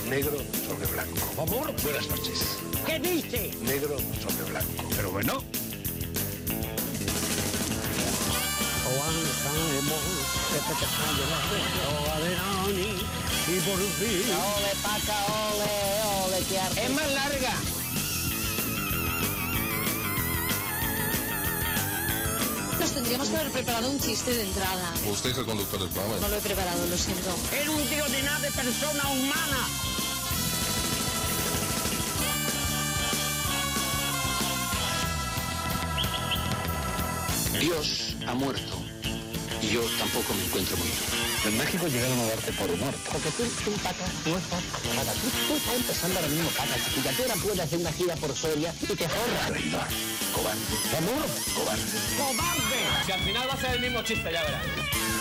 Negro sobre blanco. Amor, Buenas noches. ¿qué dice? Negro sobre blanco. Pero bueno. Avanzaremos desde que sale la rosa de Nani y volví. Ole, paca, ole, que arte. Es más larga. Nos tendríamos que haber preparado un chiste de entrada. Usted es el conductor del programa. No lo he preparado, lo siento. Era un tío de nada de persona humana. Dios ha muerto. Y yo tampoco me encuentro muy bien. En México llegaron a darte por muerto. Porque tú paca, no estás nada. Tú estás empezando ahora mismo, paca, chiquilla. Tú ahora puedes hacer una gira por Soria y te forras. Traidor. Cobarde. Amor, Cobarde. ¡Cobarde! Si al final va a ser el mismo chiste, ya verás.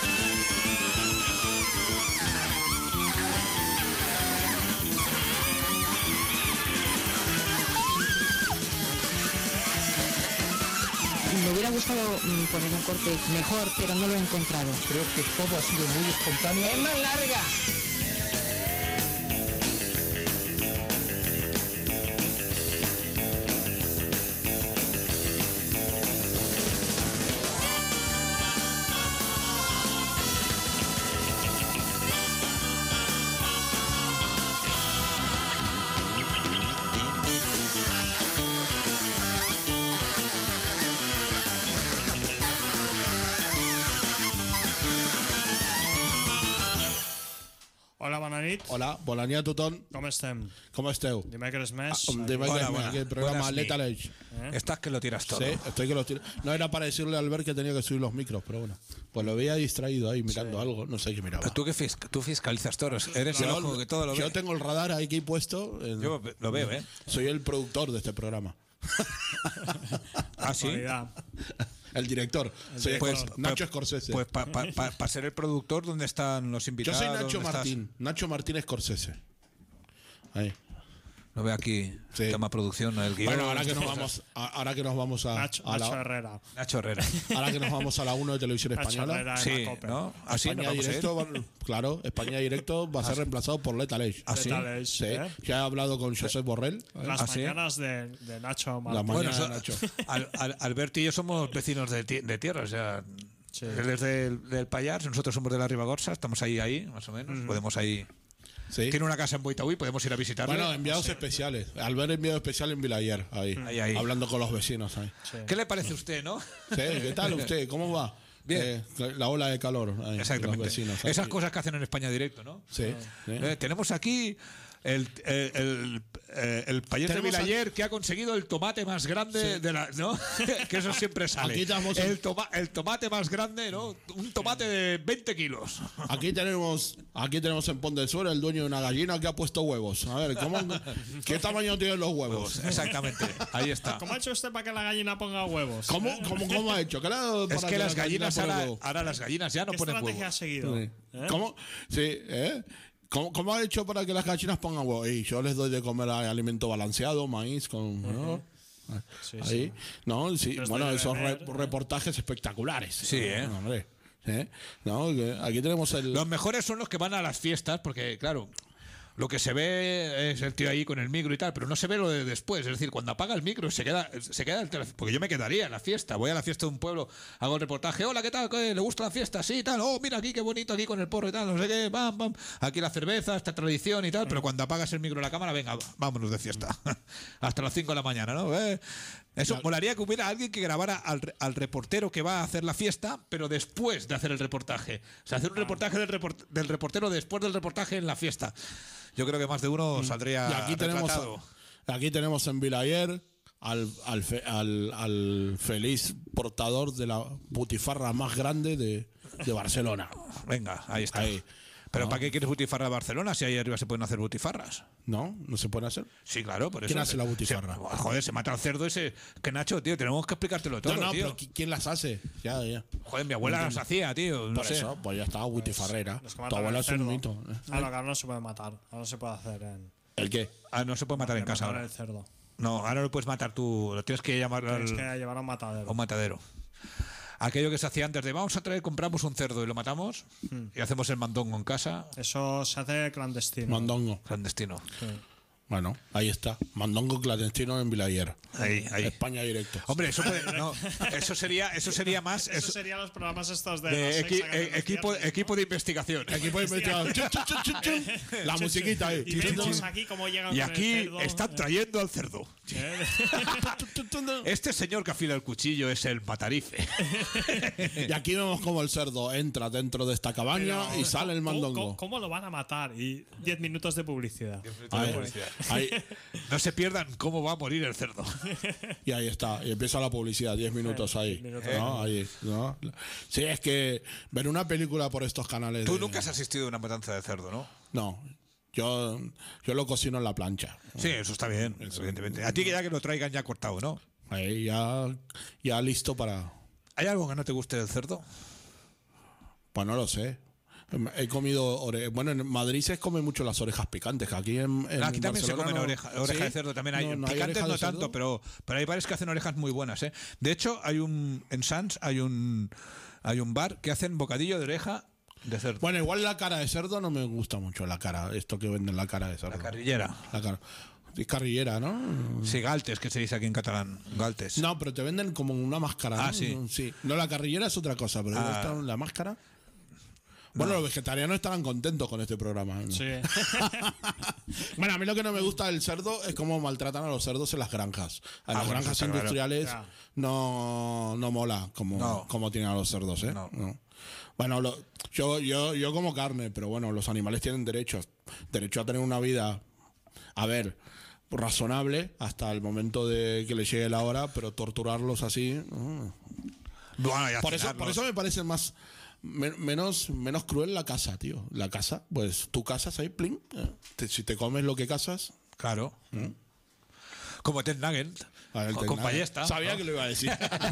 Me hubiera gustado poner un corte mejor, pero no lo he encontrado. Creo que todo ha sido muy espontáneo. Es más larga. Hola, bona nit. Hola, bona nit a tothom. Com estem? ¿Cómo esteu? Dimecres més. Dimecres més, el programa Lethal Age. Estás que lo tiras todo. Sí, estoy que lo tiro. No era para decirle a Albert que tenía que subir los micros, pero bueno. Pues lo veía distraído ahí mirando algo, no sé qué miraba. Pero tú fiscalizas toros. Eres el ojo que todo lo ve. Yo tengo el radar aquí puesto. Yo lo veo, ¿eh? Soy el productor de este programa. ¿Ah, sí? El director. Soy Nacho Scorsese. Pues para ser el productor, ¿dónde están los Yo invitados? soy Nacho ¿Dónde Martín. estás? Nacho Martín Scorsese. Ahí. Lo veo aquí. Sí. Tema producción, el guión. Bueno, ahora que nos vamos a Nacho Herrera. Nacho Herrera. ahora que nos vamos a la 1 de Televisión Nacho Española. Herrera en Sí, la COPE. ¿no? Así España Directo, claro, España Directo va a ser reemplazado por Lethal Age. ¿Ah, sí? Lethal Age, Sí, ¿eh? ya he hablado con Josep Borrell. Las ¿Ah, sí? mañanas de Nacho La Martín. mañana Bueno, de Nacho. Alberto y yo somos vecinos de tierra, o sea, Sí. él es del Pallars, nosotros somos de la Ribagorza, estamos ahí, más o menos, podemos ahí. Sí. Tiene una casa en Boitaúy, podemos ir a visitarlo. Bueno, enviados especiales. Albert enviado especial en Vilayer, ahí, Ahí. hablando con los vecinos. Ahí. ¿Qué le parece a usted, no? Sí, ¿qué tal usted? ¿Cómo va? Bien. La ola de calor. Ahí, Exactamente. Los vecinos, ahí. Esas cosas que hacen en España Directo, ¿no? Sí. sí. Tenemos aquí el Pallés de Tenemos Vilayer que ha conseguido el tomate más grande de la, ¿no? Que eso siempre sale. Aquí estamos el tomate más grande, ¿no? Un tomate de 20 kilos. Aquí tenemos en Pont del Sur el dueño de una gallina que ha puesto huevos. A ver, ¿qué tamaño tienen los huevos? Exactamente, ahí está. ¿Cómo ha hecho usted para que la gallina ponga huevos? ¿Cómo ha hecho? Es que las gallinas pone huevo? ahora las gallinas ya no ¿Qué ponen estrategia huevos. ha seguido? Sí. ¿Cómo? Sí, ¿eh? ¿Cómo ha hecho para que las gallinas pongan huevos? Y yo les doy de comer alimento balanceado, maíz, con. ¿no? Sí, Ahí. sí. No, sí. Les Bueno, doy de esos beber, reportajes espectaculares. Sí, ¿eh? No, hombre. No, que aquí tenemos el. Los mejores son los que van a las fiestas, porque, claro, lo que se ve es el tío ahí con el micro y tal, pero no se ve lo de después. Es decir, cuando apaga el micro se queda el teléfono. Porque yo me quedaría en la fiesta. Voy a la fiesta de un pueblo, hago el reportaje. Hola, ¿qué tal? ¿Le gusta la fiesta? Sí, tal. Oh, mira aquí, qué bonito aquí con el porro y tal. No sé qué. Bam, bam. Aquí la cerveza, esta tradición y tal. Pero cuando apagas el micro de la cámara, venga, vámonos de fiesta. Hasta las 5 de la mañana, ¿no? Eso molaría que hubiera alguien que grabara al reportero que va a hacer la fiesta, pero después de hacer el reportaje. O sea, hacer un reportaje del reportero después del reportaje en la fiesta. Yo creo que más de uno saldría Y aquí tenemos en Vilayer al feliz portador de la butifarra más grande de Barcelona. Venga, ahí está. Ahí. ¿Pero No. para qué quieres butifarra de Barcelona si ahí arriba se pueden hacer butifarras? ¿No? ¿No se puede hacer? Sí, claro, por eso. ¿Quién hace la butifarra? Joder, se mata al cerdo ese. Que Nacho, tío, tenemos que explicártelo todo, No, tío. pero ¿quién las hace? Ya. Joder, mi abuela las hacía, tío. No Por sé. eso, pues ya estaba butifarrera. Los que Tu matan abuela el es un cerdo. mito. Claro, que ahora no se puede matar. Ahora no se puede hacer en. ¿El qué? Ah, no se puede matar en casa matar ahora. el cerdo. No, ahora lo puedes matar tú. Lo tienes que llamar Tienes que llevar a un matadero. a un matadero. Aquello que se hacía antes de vamos a traer, compramos un cerdo y lo matamos y hacemos el mandongo en casa. Eso se hace clandestino. Mandongo. Clandestino. Bueno, ahí está. Mandongo clandestino en Vilayer. Ahí. España directo. Hombre, eso sería más. Eso serían los programas estos de, de la sexta que hacemos equipo de investigación. Equipo de investigación. Chun, chun, chun, chun. La musiquita ahí. Y vemos aquí cómo llegan Y con el aquí cerdo. están trayendo al cerdo. Este señor que afila el cuchillo es el matarife. Y aquí vemos cómo el cerdo entra dentro de esta cabaña Pero, y sale el mandongo. ¿Cómo lo van a matar? Y 10 minutos de publicidad. Ahí, No se pierdan cómo va a morir el cerdo. y ahí está. Y empieza la publicidad, 10 minutos ahí. 10 minutos. ¿No? Ahí, ¿no? Sí, es que ver una película por estos canales. Tú nunca has asistido a una matanza de cerdo, ¿no? No. Yo lo cocino en la plancha. Sí, eso está bien, evidentemente. A ti que ya que lo traigan ya cortado, ¿no? Ahí ya listo para. ¿Hay algo que no te guste del cerdo? Pues no lo sé. He comido bueno, en Madrid se come mucho las orejas picantes, que aquí Aquí también se Barcelona comen no. oreja ¿Sí? de cerdo, también hay. No hay Picantes oreja no de tanto, cerdo. pero hay bares que hacen orejas muy buenas, ¿eh? De hecho, en Sans hay un bar que hacen bocadillo de oreja de cerdo. Bueno, igual la cara de cerdo no me gusta mucho, la cara, esto que venden la cara de cerdo. La carrillera. La cara. Es carrillera, ¿no? Sí, galtes, que se dice aquí en catalán. Galtes. No, pero te venden como una máscara. Ah, ¿no? Sí. No, la carrillera es otra cosa, pero la máscara. Bueno, los vegetarianos estarán contentos con este programa. ¿No? Sí. Bueno, a mí lo que no me gusta del cerdo es cómo maltratan a los cerdos en las granjas. En las bueno, granjas eso está claro. industriales Ya. no mola como tienen a los cerdos, ¿eh? No. No. Bueno, yo como carne, pero bueno, los animales tienen derecho a tener una vida, a ver, razonable hasta el momento de que les llegue la hora, pero torturarlos así. Bueno, y Por eso me parece menos cruel la caza, tío. La caza, pues tú cazas ahí, plin. Si te comes lo que cazas. Claro. Como Ted Nugget. Con ballesta. Sabía ¿no? que lo iba a decir.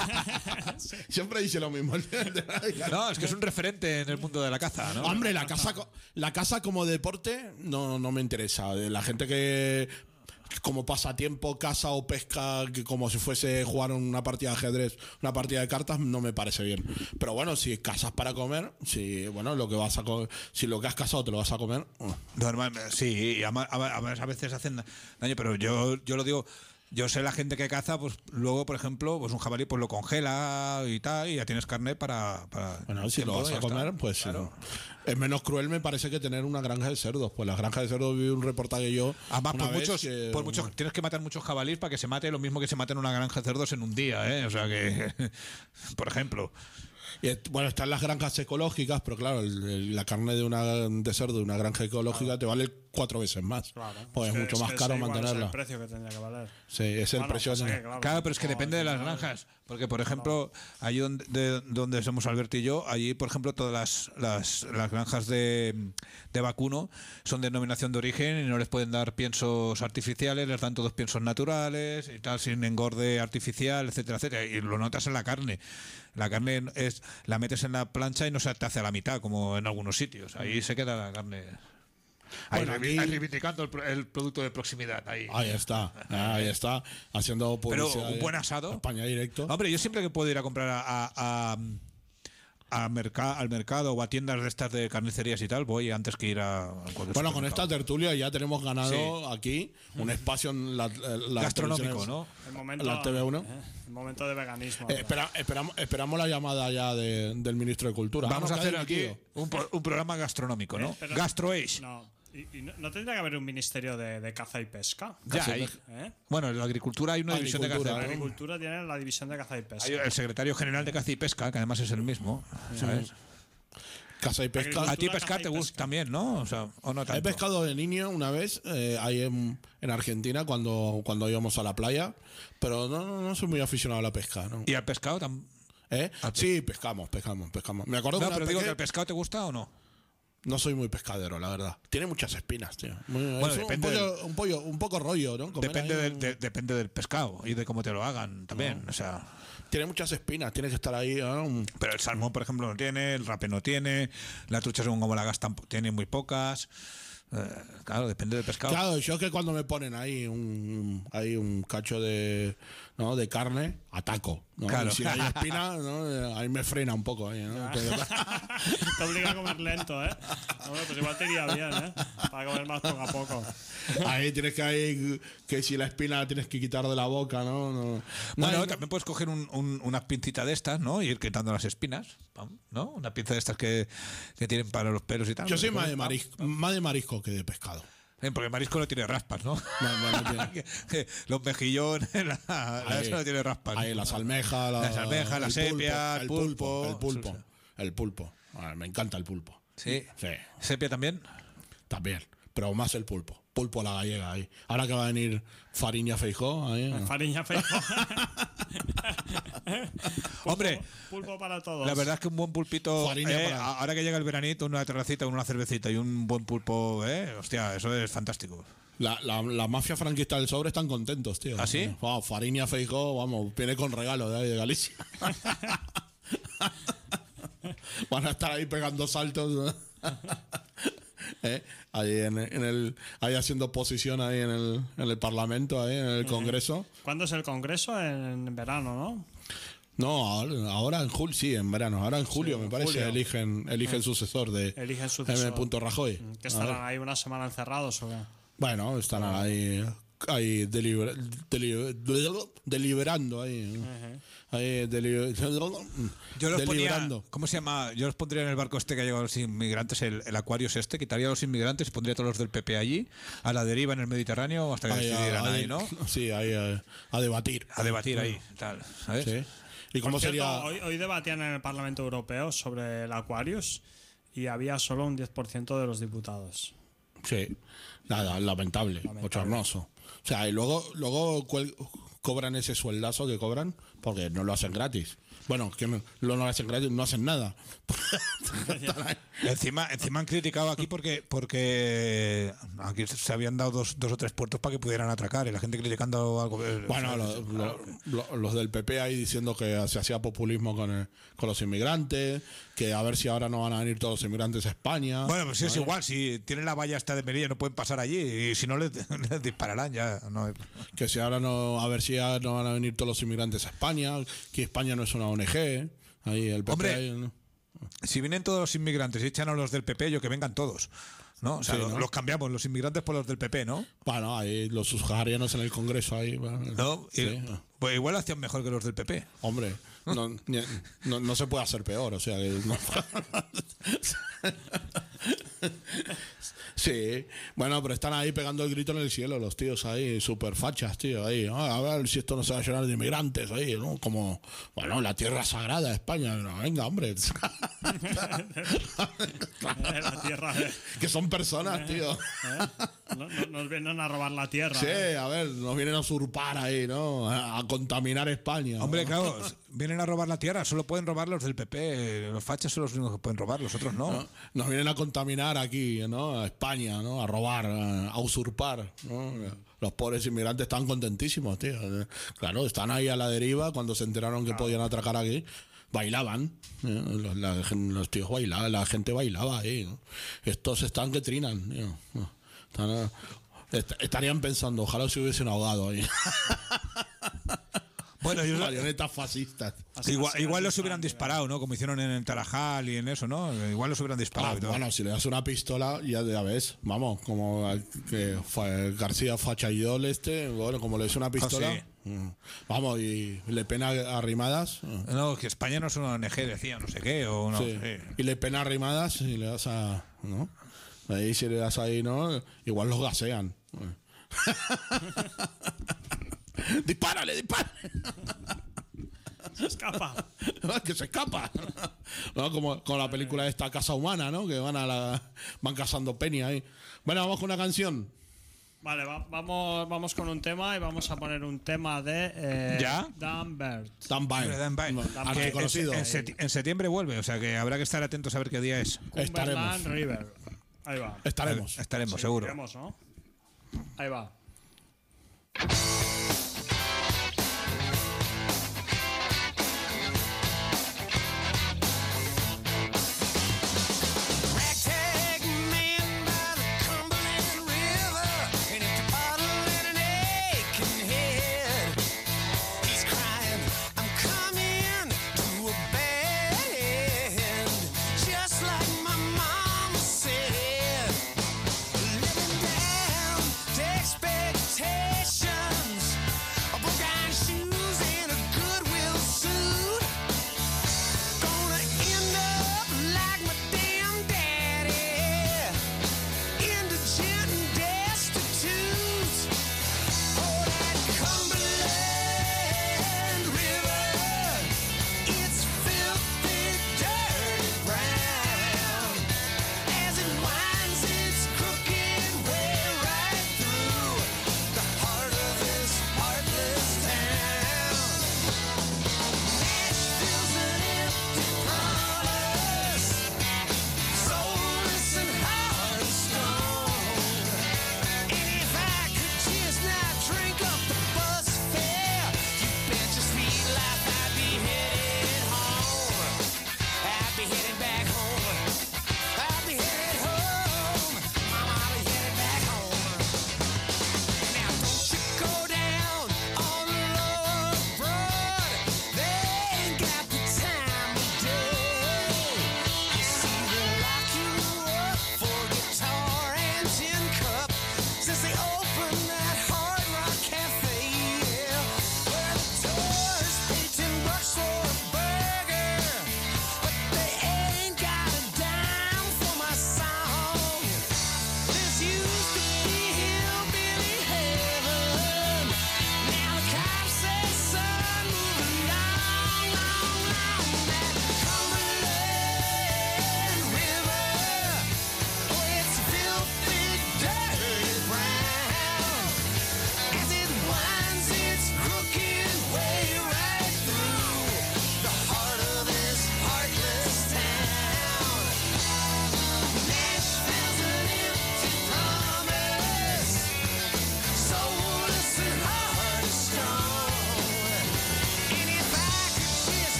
Siempre dice lo mismo. No, es que es un referente en el mundo de la caza, ¿no? Hombre, la caza como deporte no me interesa. De la gente que como pasatiempo caza o pesca, que como si fuese jugar una partida de ajedrez, una partida de cartas, no me parece bien. Pero bueno, si cazas para comer, si lo que has cazado te lo vas a comer. Normalmente, sí, y a veces hacen daño, pero yo lo digo. Yo sé la gente que caza, pues luego, por ejemplo, pues un jabalí pues lo congela y tal, y ya tienes carne para bueno, si lo vas a comer, pues claro. Es menos cruel, me parece, que tener una granja de cerdos. Pues las granjas de cerdos, vi un reportaje yo. Además, por muchos tienes que matar muchos jabalíes para que se mate lo mismo que se mate en una granja de cerdos en un día, ¿eh? O sea que, por ejemplo. Y, bueno, están las granjas ecológicas, pero claro, la carne de cerdo de una granja ecológica te vale 4 veces más. Claro. Pues es mucho más caro mantenerla. Es el precio que tendría que valer. Sí, es el precio. pues de... Claro, pero es que depende de las granjas. Porque, por ejemplo, allí donde somos Alberto y yo, allí, por ejemplo, todas las granjas de vacuno son de denominación de origen y no les pueden dar piensos artificiales, les dan todos piensos naturales y tal, sin engorde artificial, etcétera, etcétera. Y lo notas en la carne. La carne la metes en la plancha y no se te hace a la mitad, como en algunos sitios. Ahí se queda la carne. Ahí reivindicando el producto de proximidad. Ahí está, haciendo publicidad. Pero un buen asado. España directo. Hombre, yo siempre que puedo ir a comprar al mercado o a tiendas de estas de carnicerías y tal, voy antes que ir a cualquier Bueno, con supermercado. esta tertulia ya tenemos ganado aquí un espacio en la Gastronómico, ¿no? El momento, La TV1. El momento de veganismo. Esperamos la llamada ya del ministro de Cultura. Vamos a que hacer ha aquí dimitido. un programa gastronómico, ¿no? Pero- GastroAge. No. ¿Y no tendría que haber un ministerio de caza y pesca? Ya hay. ¿Eh? Bueno, en la agricultura hay una división de Agricultura, caza. La agricultura tiene la división de caza y pesca. Hay el secretario general de caza y pesca, que además es el mismo, ¿sabes? Caza y pesca. Agricultura, A ti caza pescar y te gusta pesca. también, ¿no? O sea, o no He tanto. pescado de niño una vez ahí en Argentina cuando íbamos a la playa, pero no soy muy aficionado a la pesca, ¿no? ¿Y al pescado? Sí, pescamos. Me acuerdo No, que pero una digo vez que el pescado te gusta o no. no soy muy pescadero, la verdad. Tiene muchas espinas, tío. Es depende un poco rollo, ¿no? Comer Depende ahí depende del pescado y de cómo te lo hagan también. O sea, Tiene muchas espinas, tiene que estar ahí. pero el salmón, por ejemplo, no tiene, el rape no tiene, la trucha según como la gastan tiene muy pocas. Claro, depende del pescado. Claro, yo es que cuando me ponen ahí un cacho de carne, ataco, ¿no? Claro. Y si hay espina, ¿no? Ahí me frena un poco. Ahí, ¿no? Te obliga a comer lento, ¿eh? Hombre, pues igual te iría bien, ¿eh? Para comer más poco a poco. Ahí tienes que si la espina la tienes que quitar de la boca, ¿no? Bueno, también puedes coger unas pincitas de estas, ¿no? Y ir quitando las espinas, ¿no? Una pinza de estas que tienen para los pelos y tal. Yo soy más de marisco que de pescado. Porque el marisco no tiene raspas, ¿no? No tiene. Los mejillones, eso no tiene raspas. Ahí las almejas, la sepia, el pulpo. El pulpo. Me encanta el pulpo. Sí. Sí. ¿Sepia también? También, pero más el pulpo. Pulpo a la gallega ahí. Ahora que va a venir Fariña Feijó ahí. Fariña Feijó. Hombre, pulpo para todos. La verdad es que un buen pulpito, ahora que llega el veranito, una terracita, una cervecita y un buen pulpo, hostia, eso es fantástico. La mafia franquista del sobre están contentos, tío. ¿Ah, sí? Fariña Feijó, vamos, viene con regalo de Galicia. Van a estar ahí pegando saltos. Ahí ahí haciendo oposición ahí en el Parlamento, ahí en el Congreso. ¿Cuándo es el Congreso? En verano, ¿no? No, ahora en julio, sí, en verano. Ahora en julio, me parece, eligen sucesor de M. Rajoy. ¿Que estarán ahí una semana encerrados o qué? Bueno, estarán ahí deliberando ahí. Yo los ponía, ¿cómo se llama? Yo los pondría en el barco este que ha llegado a los inmigrantes, el Aquarius este, quitaría a los inmigrantes y pondría a todos los del PP allí, a la deriva en el Mediterráneo hasta que decidieran ahí, ¿no? Sí, ahí a debatir. A debatir ahí, tal, ¿sabes? Sí. ¿Y cómo sería? Hoy debatían en el Parlamento Europeo sobre el Aquarius y había solo un 10% de los diputados. Sí, nada, lamentable. Bochornoso. O sea, y luego cobran ese sueldazo que cobran porque no lo hacen gratis. Bueno, que no lo hacen gratis, no hacen nada. Encima han criticado aquí porque aquí se habían dado dos o tres puertos para que pudieran atracar y la gente criticando algo. Bueno, los del PP ahí diciendo que se hacía populismo con los inmigrantes, que a ver si ahora no van a venir todos los inmigrantes a España. Bueno, pues es igual, si tienen la valla esta de Melilla no pueden pasar allí y si no les dispararán ya. No. Que si ahora no, a ver si ya no van a venir todos los inmigrantes a España, que España no es una ONG. Ahí el PP. Hombre, ahí, ¿no? Si vienen todos los inmigrantes y echan a los del PP, yo que vengan todos, ¿no? O sea, Sí, ¿no? los cambiamos, los inmigrantes por los del PP, ¿no? Bueno, ahí los subsaharianos en el Congreso ahí. ¿No? Sí. Pues igual hacían mejor que los del PP. Hombre, no se puede hacer peor, o sea que no. Sí, bueno, pero están ahí pegando el grito en el cielo los tíos ahí, super fachas, tío, ahí, a ver si esto no se va a llenar de inmigrantes ahí, ¿no? Como, bueno, la tierra sagrada de España, no, venga, hombre. La tierra. Que son personas, tío. Nos vienen a robar la tierra. Sí, a ver, nos vienen a usurpar ahí, ¿no? A contaminar España. Hombre, ¿no? claro, vienen a robar la tierra, solo pueden robar los del PP, los fachas son los únicos que pueden robar, los otros no. Nos vienen a contaminar aquí, ¿no? A España, ¿no? A robar, a usurpar, ¿no? Los pobres inmigrantes están contentísimos, tío. Claro, están ahí a la deriva cuando se enteraron que podían atracar aquí. Bailaban, los tíos bailaban, la gente bailaba ahí, ¿no? Estos están que trinan, tío. Estarían pensando, ojalá se hubiesen ahogado ahí. Bueno, marionetas fascistas. Igual los hubieran disparado, ¿no? Como hicieron en el Tarajal y en eso, ¿no? Igual los hubieran disparado. Bueno, si le das una pistola, ya ves, vamos, como que García Fachaidol bueno, como le das una pistola, vamos, y Le Pen arrimadas. No, que España no es una ONG, decía, no sé qué, o no. Sí. Y Le Pen arrimadas y le das a, ¿no? Ahí si le das ahí, ¿no? Igual los gasean. ¡Dispárale! Se escapa. Que se escapa. ¿No? Como con la película de esta Casa Humana, ¿no? Que van cazando peña ahí. Bueno, vamos con una canción. Vale, vamos con un tema y vamos a poner un tema de Dan Bert. Dan Bert. Conocido. En septiembre vuelve, o sea que habrá que estar atentos a ver qué día es. Cumberland River. Ahí va. Estaremos, sí, seguro. Estaremos, ¿no? Ahí va. Ragtag man by the Cumberland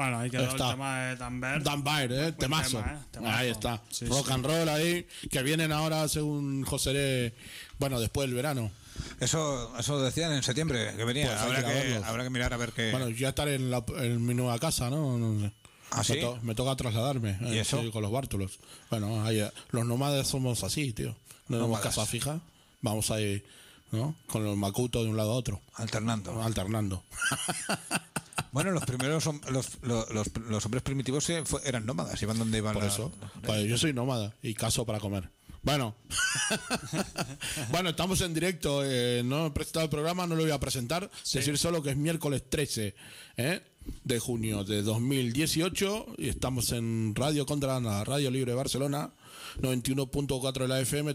Bueno, ahí quedó Está. el tema de Dan Baird. Dan Baird, temazo. Temazo. Ahí está. Sí, Rock sí. and roll ahí, que vienen ahora según José, bueno, después del verano. Eso decían en septiembre que venía. Pues hay que ir a verlos. Habrá que mirar a ver qué. Bueno, ya estaré en mi nueva casa, ¿no? No sé. ¿Ah, sí? Me toca trasladarme. ¿Y eso? Sí, con los bártulos. Bueno, los nómades somos así, tío. No tenemos Nómadas. casa fija. Vamos ahí, ¿no? Con los macutos de un lado a otro. Alternando. Alternando. Bueno, los primeros los hombres primitivos eran nómadas, iban donde iban. Por eso. Pues yo soy nómada y caso para comer. Bueno. Bueno, estamos en directo. No he presentado el programa, no lo voy a presentar. Decir solo que es miércoles 13 de junio de 2018 y estamos en Radio Contrabanda, Radio Libre de Barcelona, 91.4 de la FM,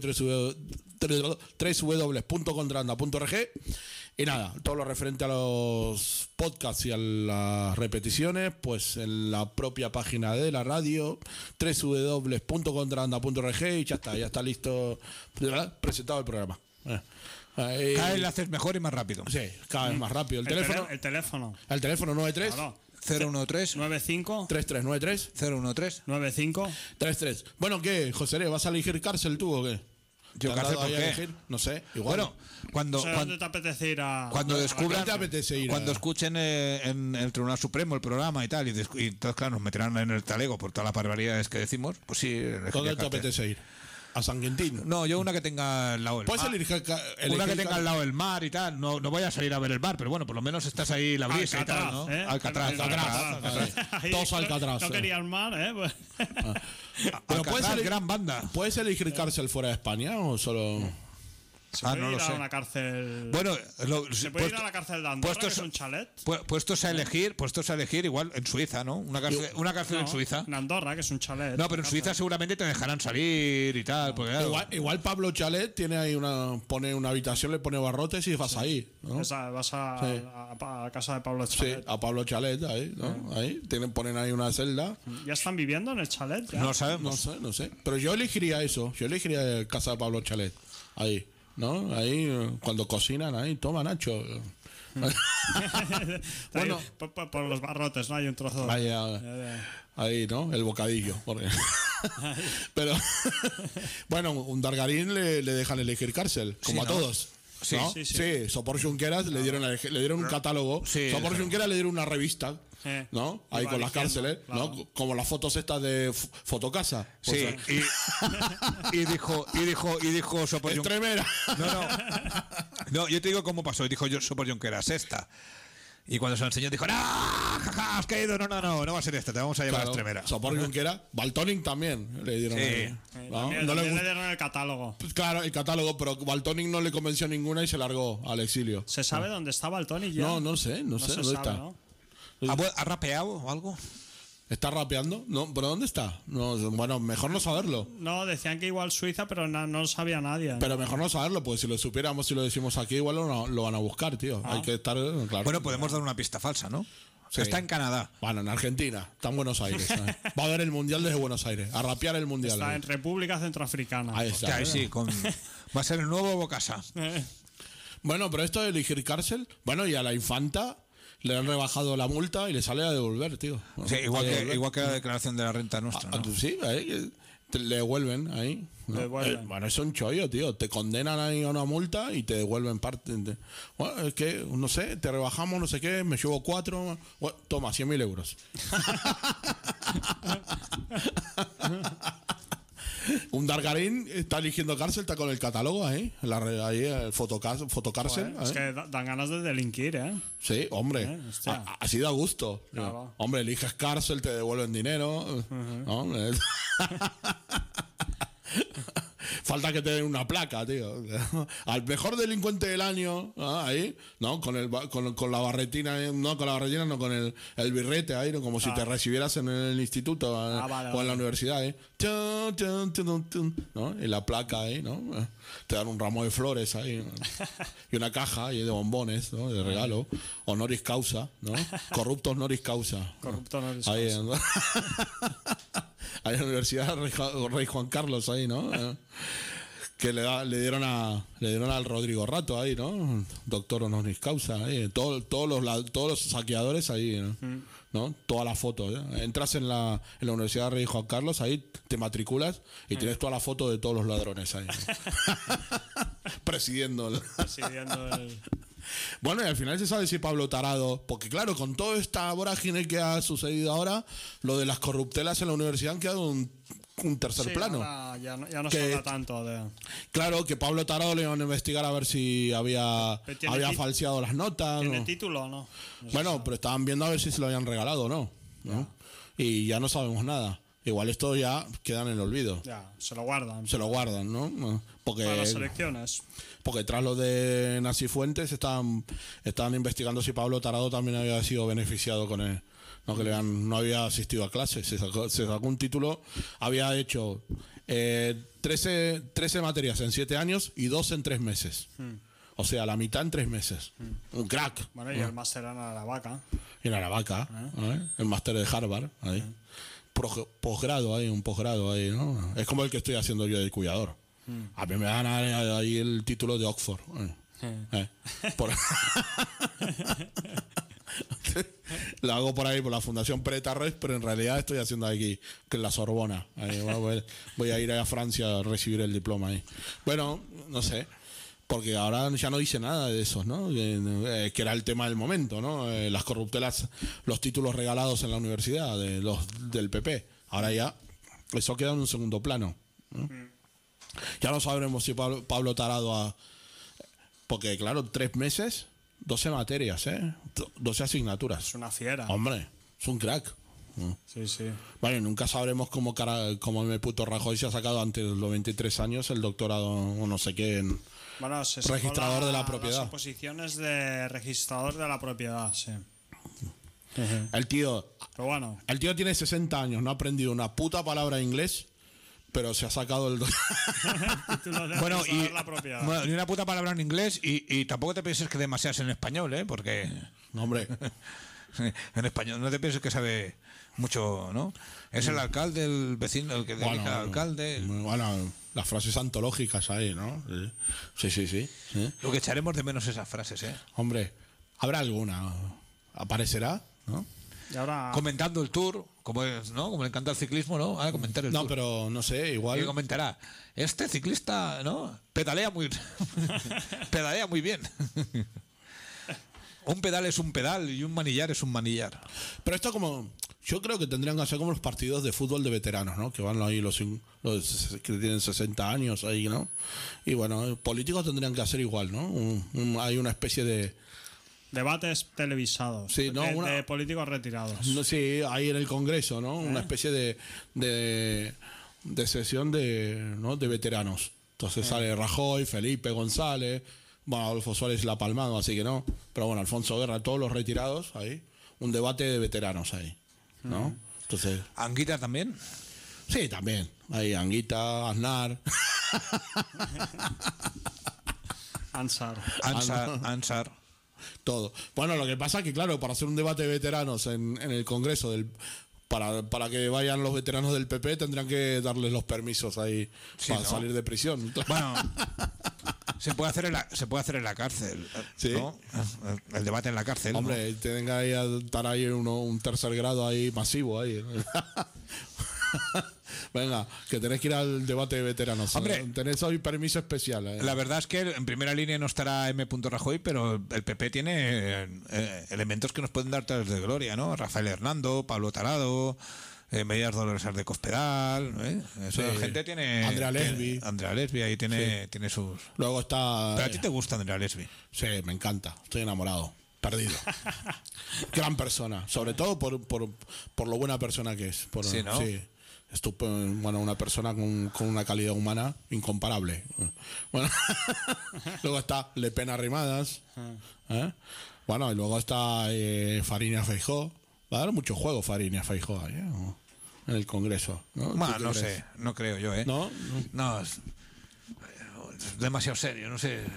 www.contrabanda.org. Y nada, todo lo referente a los podcasts y a las repeticiones, pues en la propia página de la radio, www.contrabanda.org, y ya está listo, presentado el programa. Cada vez lo haces mejor y más rápido. Sí, cada vez más rápido. El teléfono. El teléfono. 93 Claro. 013 95 3393 013. 95. 33. Bueno, ¿qué, José? ¿Vas a elegir cárcel tú o qué? Yo, ¿Te han cárcel, dado ¿por ahí a qué? elegir? No sé, igual. Bueno, cuando ¿Dónde te apetece ir a...? cuando descubran, ¿a qué te apetece ir a- cuando escuchen en el Tribunal Supremo el programa y tal, y entonces, claro, nos meterán en el talego por todas las barbaridades que decimos, pues sí. elegiría ¿Dónde te cárcel. apetece ir? ¿A San Quintín? No, yo una que tenga al lado del ¿Puedes mar. elegir Una que tenga al lado del mar y tal. No voy a salir a ver el mar, pero bueno, por lo menos estás ahí la brisa y tal, ¿no? Alcatraz. Ahí. Todos Alcatraz. No quería el mar, ¿eh? Pues- Pero Alcatraz, gran banda. ¿Puedes elegir cárcel fuera de España o solo...? ¿Se puede no ir lo a sé. una cárcel...? Bueno, ¿Se puede ir a la cárcel de Andorra, que es un chalet? puestos a elegir igual en Suiza, ¿no? Una cárcel en No, Suiza. En Andorra, que es un chalet. No, pero en Suiza seguramente te dejarán salir y tal. Porque, claro, Igual Pablo Chalet tiene ahí pone una habitación, le pone barrotes y vas ahí, ¿no? Vas a casa de Pablo Sí, Chalet. a Pablo Chalet, ahí, ¿no? Ahí, ponen ahí una celda. ¿Ya están viviendo en el chalet? ¿Ya? no lo sabemos. No sé. Pero yo elegiría eso. Yo elegiría casa de Pablo Chalet. Ahí, ¿no? Ahí, cuando cocinan, ahí, toma Nacho. Bueno, por los barrotes, ¿no? Hay un trozo. Ahí, ¿no? El bocadillo. Pero, bueno, un Dargarín le dejan elegir cárcel, como Sí, a ¿no? todos. Sí, ¿no? sí. Sopor Junqueras le dieron un catálogo. Sí, Sopor sí. Junqueras le dieron una revista. ¿No? Ahí Iba con las eligiendo, cárceles, claro. ¿no? Como las fotos estas de Fotocasa. Pues, Sí, y dijo Sopor Junqueras. Extremera. No, yo te digo cómo pasó. Y dijo Sopor Junqueras, esta. Y cuando se lo enseñó, dijo, ¡no! ¡Jaja! ¡Has caído! No va a ser esta, te vamos a llevar a Extremera. Sopor Junqueras. Baltonic también le dieron. Sí. ahí, ¿no? También No le le gustó. dieron el catálogo. Pues claro, el catálogo, pero Baltonic no le convenció ninguna y se largó al exilio. ¿Se sabe dónde estaba el Tony ya? No sé, no sé se dónde sabe, está. ¿no? ¿Ha rapeado o algo? ¿Está rapeando? No, ¿pero dónde está? No, bueno, mejor no saberlo. No, decían que igual Suiza, pero no lo sabía nadie. Pero mejor no saberlo, porque si lo supiéramos, si lo decimos aquí, igual lo van a buscar, tío. Hay que estar claro. Bueno, podemos dar una pista falsa, ¿no? Sí. Está en Canadá. Bueno, en Argentina, está en Buenos Aires. ¿sabes? Va a haber el Mundial desde Buenos Aires, a rapear el Mundial. Está ahí. en República Centroafricana. Ahí está. Hostia, ahí sí, va a ser el nuevo Bocasa. Bueno, pero esto de elegir cárcel, bueno, y a la infanta le han rebajado la multa y le sale a devolver, tío. Sí, igual A devolver. que la declaración de la renta nuestra, ¿no? Sí, ahí, le devuelven ahí. ¿no? Le devuelven. Bueno, es un chollo, tío. Te condenan ahí a una multa y te devuelven parte. Bueno, es que, no sé, te rebajamos, no sé qué, me llevo 4. Bueno, toma, 100.000 euros. Un Dargarín está eligiendo cárcel, está con el catálogo ahí, ahí el fotocárcel. Joder, es que dan ganas de delinquir, ¿eh? Sí, hombre. hostia. Así da gusto. Claro. Hombre, eliges cárcel, te devuelven dinero. ¿no? Falta que te den una placa, tío. Al mejor delincuente del año, ahí, ¿no? Con la barretina, no con la barretina, no con el birrete ahí, ¿no? Como si te recibieras en el instituto vale, o en la universidad, ¿eh? ¿No? Y la placa ahí, ¿no? Te dan un ramo de flores ahí, ¿no? Y una caja ahí de bombones, ¿no? De regalo. Honoris causa, ¿no? Corrupto honoris causa. Corrupto honoris Ahí, causa. ¿no? Ahí en la Universidad Rey Juan Carlos, ahí, ¿no? Que le dieron al Rodrigo Rato ahí, ¿no? Doctor honoris causa, ahí. Todos los saqueadores ahí, ¿no? Todas las fotos. Entras en la Universidad Rey Juan Carlos, ahí te matriculas y tienes toda la foto de todos los ladrones ahí. Presidiendo el... Bueno, y al final se sabe si Pablo Tarado, porque claro, con toda esta vorágine que ha sucedido ahora, lo de las corruptelas en la universidad han quedado un tercer plano. Ya no se habla tanto de... Claro, que Pablo Tarado le iban a investigar a ver si había falseado las notas. ¿Tiene título o no? Bueno, pero estaban viendo a ver si se lo habían regalado o no. Y ya no sabemos nada. Igual esto ya queda en el olvido. Ya, se lo guardan. Se lo guardan, ¿no? Porque, para las elecciones. Porque tras lo de Nacifuentes estaban investigando si Pablo Tarado también había sido beneficiado con él. No había asistido a clases, se sacó un título, había hecho 13 materias en 7 años y 2 en 3 meses. O sea, la mitad en 3 meses. Un crack. Bueno, y el máster en Aravaca. En Aravaca, el máster de Harvard, ahí. Posgrado ahí, un posgrado ahí, ¿no? Es como el que estoy haciendo yo de cuidador. A mí me dan ahí el título de Oxford. Lo hago por ahí por la Fundación Pretarres, pero en realidad estoy haciendo aquí en la Sorbona. Ahí, voy a ir a Francia a recibir el diploma ahí. Bueno, no sé, porque ahora ya no dice nada de esos, ¿no? Que era el tema del momento, ¿no? Las corruptelas, los títulos regalados en la universidad del PP. Ahora ya eso queda en un segundo plano, ¿no? Ya no sabremos si Pablo Tarado porque claro, 3 meses, 12 materias, 12 asignaturas. Es una fiera. Hombre, es un crack. Sí. Vale, nunca sabremos cómo el puto Rajoy se ha sacado antes de los 23 años el doctorado o no sé qué en registrador de la propiedad. Las oposiciones de registrador de la propiedad, sí. El tío tiene 60 años, no ha aprendido una puta palabra de inglés, pero se ha sacado el título de la propiedad. Bueno, ni una puta palabra en inglés y tampoco te pienses que demasiadas en español, porque hombre, en español no te pienses que sabe mucho, ¿no? Es el alcalde, el vecino, el que dirige al alcalde. Bueno, las frases antológicas ahí, ¿no? Sí. Lo que echaremos de menos esas frases, Hombre, habrá alguna, aparecerá, ¿no? Y ahora... Comentando el Tour, como es, ¿no? Como le encanta el ciclismo, ¿no? A comentar el Tour. No, pero no sé, igual. Y comentará, este ciclista, ¿no? Pedalea muy bien. Un pedal es un pedal y un manillar es un manillar. Pero esto yo creo que tendrían que hacer como los partidos de fútbol de veteranos, ¿no? Que van ahí los que tienen 60 años ahí, ¿no? Y bueno, políticos tendrían que hacer igual, ¿no? Hay una especie de... Debates televisados, sí, ¿no? de políticos retirados. No, sí, ahí en el Congreso, ¿no? Una especie de sesión de veteranos. Entonces sale Rajoy, Felipe González, bueno, Adolfo Suárez la palmado, así que no. Pero bueno, Alfonso Guerra, todos los retirados ahí. Un debate de veteranos ahí, ¿no? Entonces... ¿Anguita también? Sí, también. Ahí, Anguita, Aznar. Ansar. Todo. Bueno, lo que pasa es que, claro, para hacer un debate de veteranos en el Congreso, para que vayan los veteranos del PP, tendrían que darles los permisos ahí para salir de prisión. Bueno, se puede hacer en la cárcel, ¿sí? ¿no? El debate en la cárcel. Hombre, ¿no? tienen que estar ahí un tercer grado ahí masivo ahí. Venga, que tenés que ir al debate de veteranos. Hombre, tenés hoy permiso especial. La verdad es que en primera línea no estará M. Rajoy, pero el PP tiene elementos que nos pueden dar tales de gloria, ¿no? Rafael Hernando, Pablo Tarado, Medias Dolores de Cospedal, Esa gente tiene... Andrea Lesbi ahí tiene sus... Luego está... ¿Pero a ti te gusta Andrea Lesbi? Sí, me encanta, estoy enamorado. Perdido. Gran persona, sobre todo por lo buena persona que es. Sí, ¿no? Sí. Bueno, una persona con una calidad humana incomparable. Bueno, luego está Le Pen Arrimadas. Bueno, y luego está Fariña Feijóo. Va a dar mucho juego Fariña Feijóo ahí, en el Congreso. Bueno, no sé, no creo yo, No, es demasiado serio, no sé.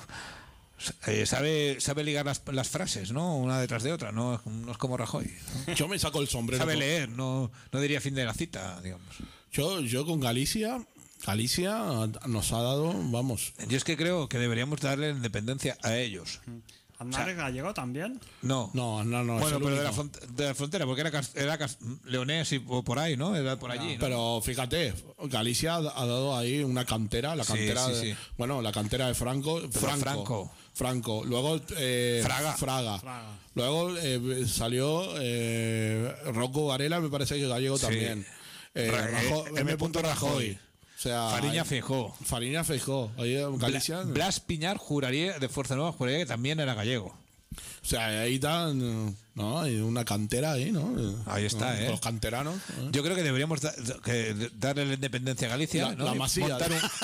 Sabe ligar las frases, ¿no? Una detrás de otra, no es como Rajoy, ¿no? Yo me saco el sombrero. Sabe leer, no diría fin de la cita, digamos. Yo con Galicia Galicia nos ha dado, vamos. Yo es que creo que deberíamos darle independencia a ellos. ¿Aznar es gallego también? No. No, es Bueno, el pero único. de la frontera, porque era leonés y por ahí, ¿no? Era por allí, ¿no? Pero fíjate, Galicia ha dado ahí una cantera, la Sí, cantera sí, sí. Bueno, la cantera de Franco. Luego Fraga. Luego salió Rocco Varela, me parece que gallego Sí. también. M. Rajoy. O sea, Fariña Feijó. Fariña Feijó. Ahí en Galicia. Blas Piñar juraría, de Fuerza Nueva, juraría que también era gallego. O sea, ahí están, ¿no? Hay una cantera ahí, ¿no? Ahí está, Los canteranos. Yo creo que deberíamos darle la independencia a Galicia, La- ¿no? la Masía,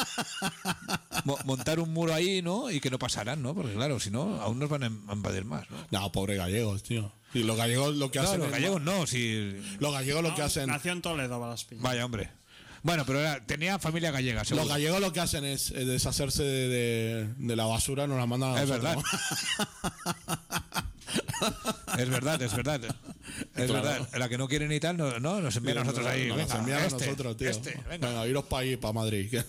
montar un muro ahí, ¿no? Y que no pasarán, ¿no? Porque claro, si no, aún nos van a invadir más, ¿no? No, pobre gallegos, tío. Y los gallegos lo que No, hacen. los gallegos no, si... Los gallegos lo que hacen. Nació en Toledo, Blas Piñar. Vaya, hombre. Bueno, pero tenía familia gallega, seguro. Los gallegos lo que hacen es deshacerse de la basura, nos la mandan a Es nosotros. Es verdad. Es verdad. Es Claro. verdad. La que no quieren y tal, no, nos envían a nosotros ahí. Nos Venga, envían a nosotros, tío. Venga, iros para ahí, para Madrid.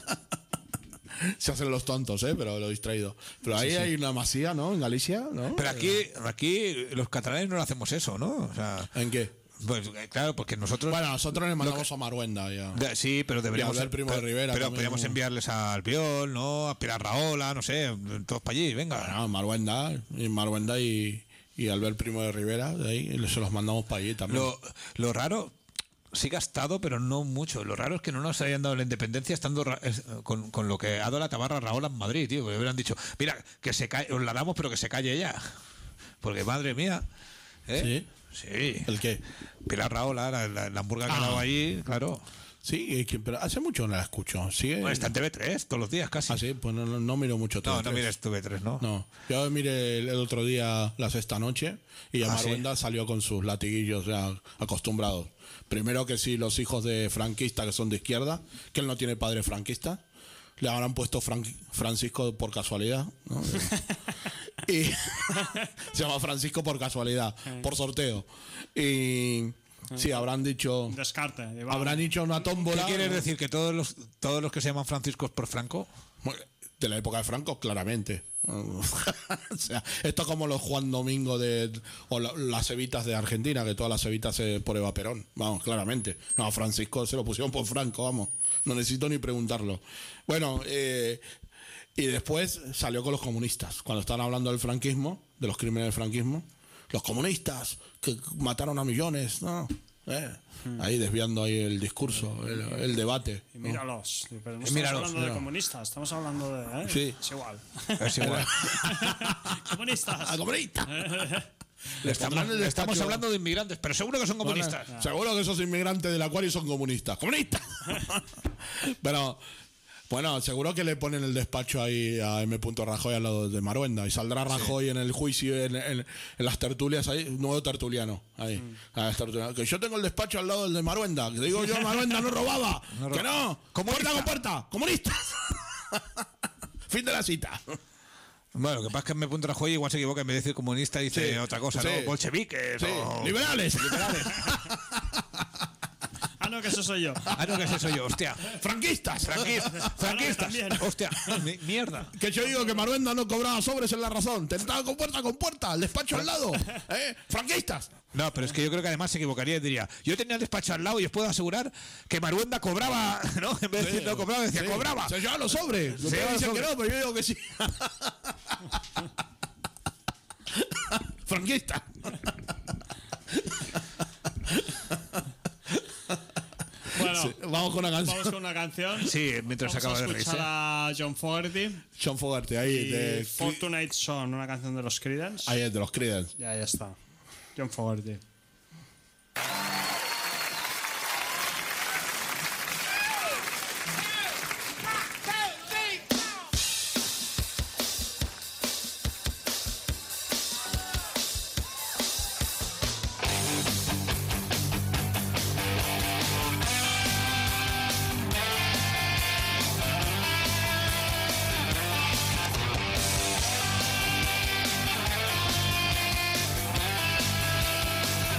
Se hacen los tontos, pero lo distraído. Pero ahí hay una masía, ¿no? En Galicia, ¿no? Pero aquí los catalanes no lo hacemos eso, ¿no? O sea, ¿En qué? pues claro, porque nosotros... Bueno, nosotros le mandamos a Maruenda ya. Sí, pero deberíamos... Y al primo de Rivera pero también, podríamos ¿no? enviarles a Albiol, ¿no? A Pilar Rahola, no sé, todos para allí, venga. Bueno, Maruenda y Albert Primo de Rivera, de ahí, y se los mandamos para allí también. Lo raro... Sí que ha estado, pero no mucho. Lo raro es que no nos hayan dado la independencia estando con lo que ha dado la tabarra Rahola en Madrid, tío. Que le hubieran dicho, mira, que se cae, os la damos, pero que se calle ella. Porque, madre mía. ¿Sí? Sí. ¿El qué? Pilar Rahola, la hamburga que ha dado allí, claro. Sí, pero hace mucho no la escucho. ¿Sigue? Bueno, está en TV3 todos los días casi. Ah, sí, pues no miro mucho No, TV3. no mires TV3, ¿no? No, yo miré el otro día La Sexta Noche y a Maruenda salió con sus latiguillos ya acostumbrados. Primero que sí, los hijos de franquistas que son de izquierda, que él no tiene padre franquista, le habrán puesto Francisco por casualidad, ¿no? Y se llama Francisco por casualidad, por sorteo. Y sí, habrán dicho... Descarte. Habrán dicho una tómbola. ¿Qué quieres decir? ¿Que todos los que se llaman Franciscos por Franco? De la época de Franco, claramente. O sea, esto es como los Juan Domingo o las evitas de Argentina, que todas las evitas por Eva Perón. Vamos, claramente. No, Francisco se lo pusieron por Franco, vamos. No necesito ni preguntarlo. Bueno, y después salió con los comunistas. Cuando estaban hablando del franquismo, de los crímenes del franquismo, los comunistas que mataron a millones, ¿no? Ahí desviando ahí el discurso, el debate. Y míralos. Pero no estamos Míralos, hablando de comunistas, estamos hablando de... Sí. Es igual. Es igual. Comunistas. ¡A comunista! Estamos hablando de inmigrantes, pero seguro que son comunistas. Seguro que esos inmigrantes del acuario son comunistas. ¡Comunistas! Pero, bueno, seguro que le ponen el despacho ahí a M. Rajoy al lado de Maruenda y saldrá Rajoy en el juicio, en las tertulias ahí, un nuevo tertuliano. Ahí, a las tertulias. Que yo tengo el despacho al lado del de Maruenda. Que digo yo, Maruenda no robaba. Que no. Puerta con puerta. ¡Comunistas! Fin de la cita. Bueno, lo que pasa es que M. Rajoy igual se equivoca, en vez de decir comunista dice Sí, otra cosa, sí. ¿no? Bolcheviques Sí. o... ¡Liberales! Ah, no, que eso soy yo. Ah, no, que es eso yo, hostia. ¡Franquistas! Franquistas. también. Hostia, mierda. Que yo digo que Maruenda no cobraba sobres en La Razón. Te entraba con puerta, el despacho al lado. ¡Franquistas! No, pero es que yo creo que además se equivocaría y diría, yo tenía el despacho al lado y os puedo asegurar que Maruenda cobraba, ¿no? En vez de decir no cobraba, decía cobraba. Se llevan los sobres. Se Ustedes llevan los dicen que sobres. no, pero yo digo que sí. Franquista. Bueno, Sí, vamos con una canción. vamos con una canción. Sí, mientras Vamos acaba a de reírse. escuchar a John Fogerty John Fogerty ahí y de Fortunate Son, una canción de los Creedence. ahí es de los Creedence. Y ahí está. John Fogerty. Thank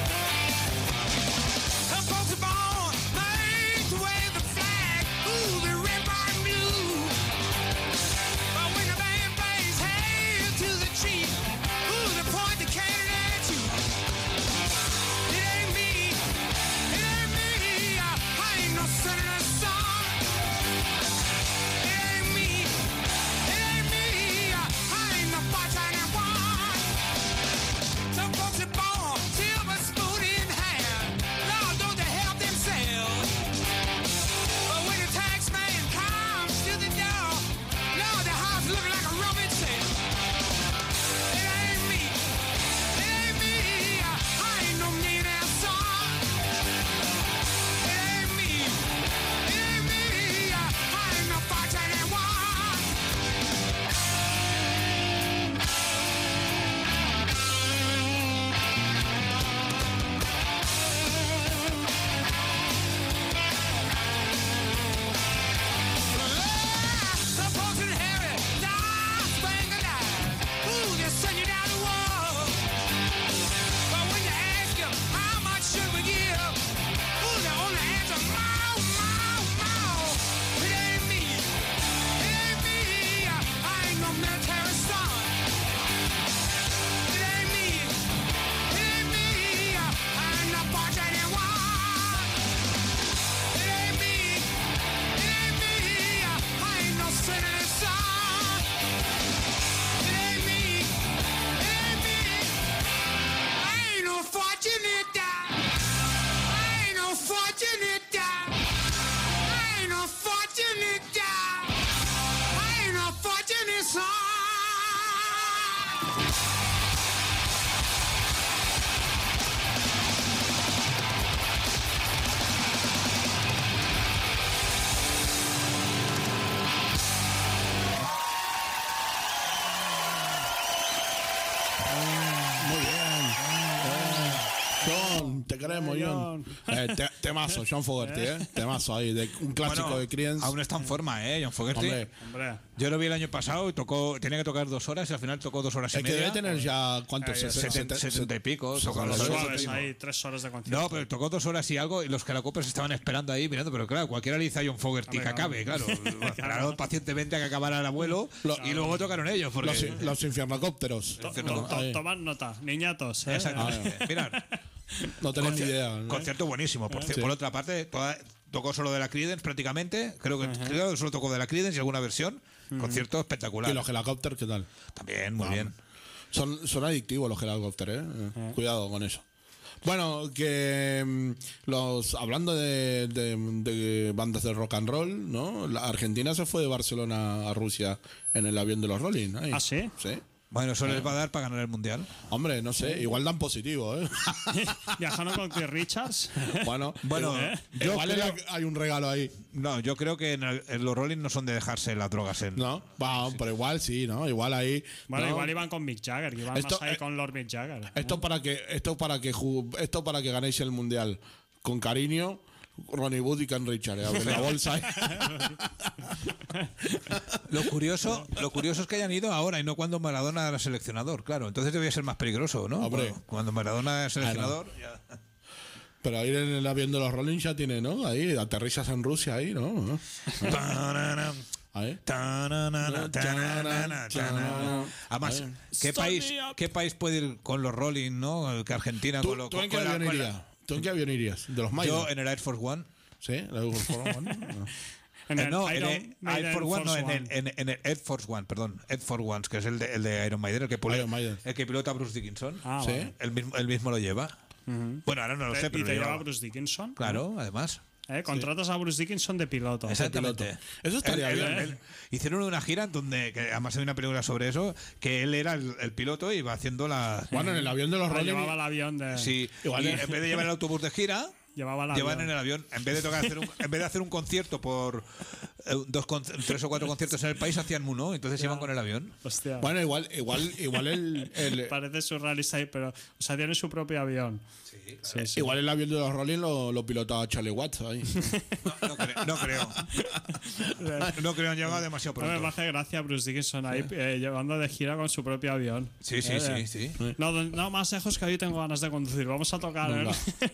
John, te queremos, John. Temazo, John Fogerty, temazo ahí, de un clásico Bueno, de Creedence. aún está en forma, John Fogerty. Hombre, Yo lo vi el año pasado y tenía que tocar 2 horas y al final tocó 2 horas y es que media. debe tener ya, ¿cuántos? 70 y pico. tocó Los los suaves ahí, 3 horas de concierto. No, pero tocó 2 horas y algo y los que la Coppers estaban esperando ahí mirando, pero claro, cualquiera le dice a John Fogerty que acabe, claro. Esperaron pacientemente a que acabara el abuelo y luego tocaron ellos. Porque... Los infiernocópteros. Tomad nota, niñatos. Exactamente. Mirad. No tenés ni idea. Concierto buenísimo. Por, Sí. por otra parte, tocó solo de la Creedence prácticamente. Creo que solo tocó de la Creedence y alguna versión. Concierto espectacular. ¿Y los helicópteros qué tal? También, muy bien. Son adictivos los helicópteros, Cuidado con eso. Bueno, que hablando de bandas de rock and roll, ¿no? La Argentina se fue de Barcelona a Rusia en el avión de los Rolling. Ahí. ¿Ah, sí? Sí. Bueno, eso les va a dar para ganar el mundial. Hombre, no sé, igual dan positivo, ¿eh? Viajando con Keith Richards. Bueno, yo igual creo- hay un regalo ahí. No, yo creo que en los Rolling no son de dejarse las drogas en. No, va, pero igual sí, ¿no? Igual ahí. Bueno, ¿no? igual iban con Mick Jagger, que iban Esto, más ahí con Lord Mick Jagger. Esto para que ganéis el mundial con cariño. Ronnie Wood y Ken Richard, abren la bolsa. Lo curioso es que hayan ido ahora y no cuando Maradona era seleccionador, claro. Entonces debía ser más peligroso, ¿no? Hombre. Cuando Maradona era seleccionador. Pero ahí en el avión de los Rolling ya tiene, ¿no? Ahí aterrizas en Rusia, ahí, ¿no? Ahí. Además, ¿qué país puede ir con los Rolling, no? Que Argentina con los. ¿Tú en qué avión irías? ¿Tú en qué avión irías? ¿De los Mayos? Yo en el Air Force One. ¿Sí? ¿El Air Force One? No. En el No, en Iron el Maiden Air Force One, no, One. en el Air Force One, perdón. Air Force One, que es el de Iron Maiden, Iron Maiden. el que pilota Bruce Dickinson. Ah, ¿Sí? vale. El mismo lo lleva. Bueno, ahora no lo sé, ¿Y pero te lo lleva lleva. Bruce Dickinson? Claro, además. Contratas a Bruce Dickinson de piloto. Exactamente. Eso estaría bien. Hicieron una gira donde, que además hay una película sobre eso, que él era el piloto y iba haciendo la. Bueno, en el avión de los Rolling. Llevaba el avión de... Sí, Igual y es- en vez de llevar el autobús de gira, Llevaba el llevan avión. en el avión. En vez de hacer un concierto por 3 o 4 conciertos en el país, hacían uno, entonces iban con el avión. Hostia. Bueno, igual el Parece surrealista ahí, pero... O sea, tiene su propio avión. Sí. igual el avión de los Rolling lo pilotaba Charlie Watts ahí. No creo. No creo, han llegado demasiado A ver, me pronto. hace gracia Bruce Dickinson ahí llevando de gira con su propio avión. Sí. No, más lejos que hoy tengo ganas de conducir. Vamos a tocar. Venga.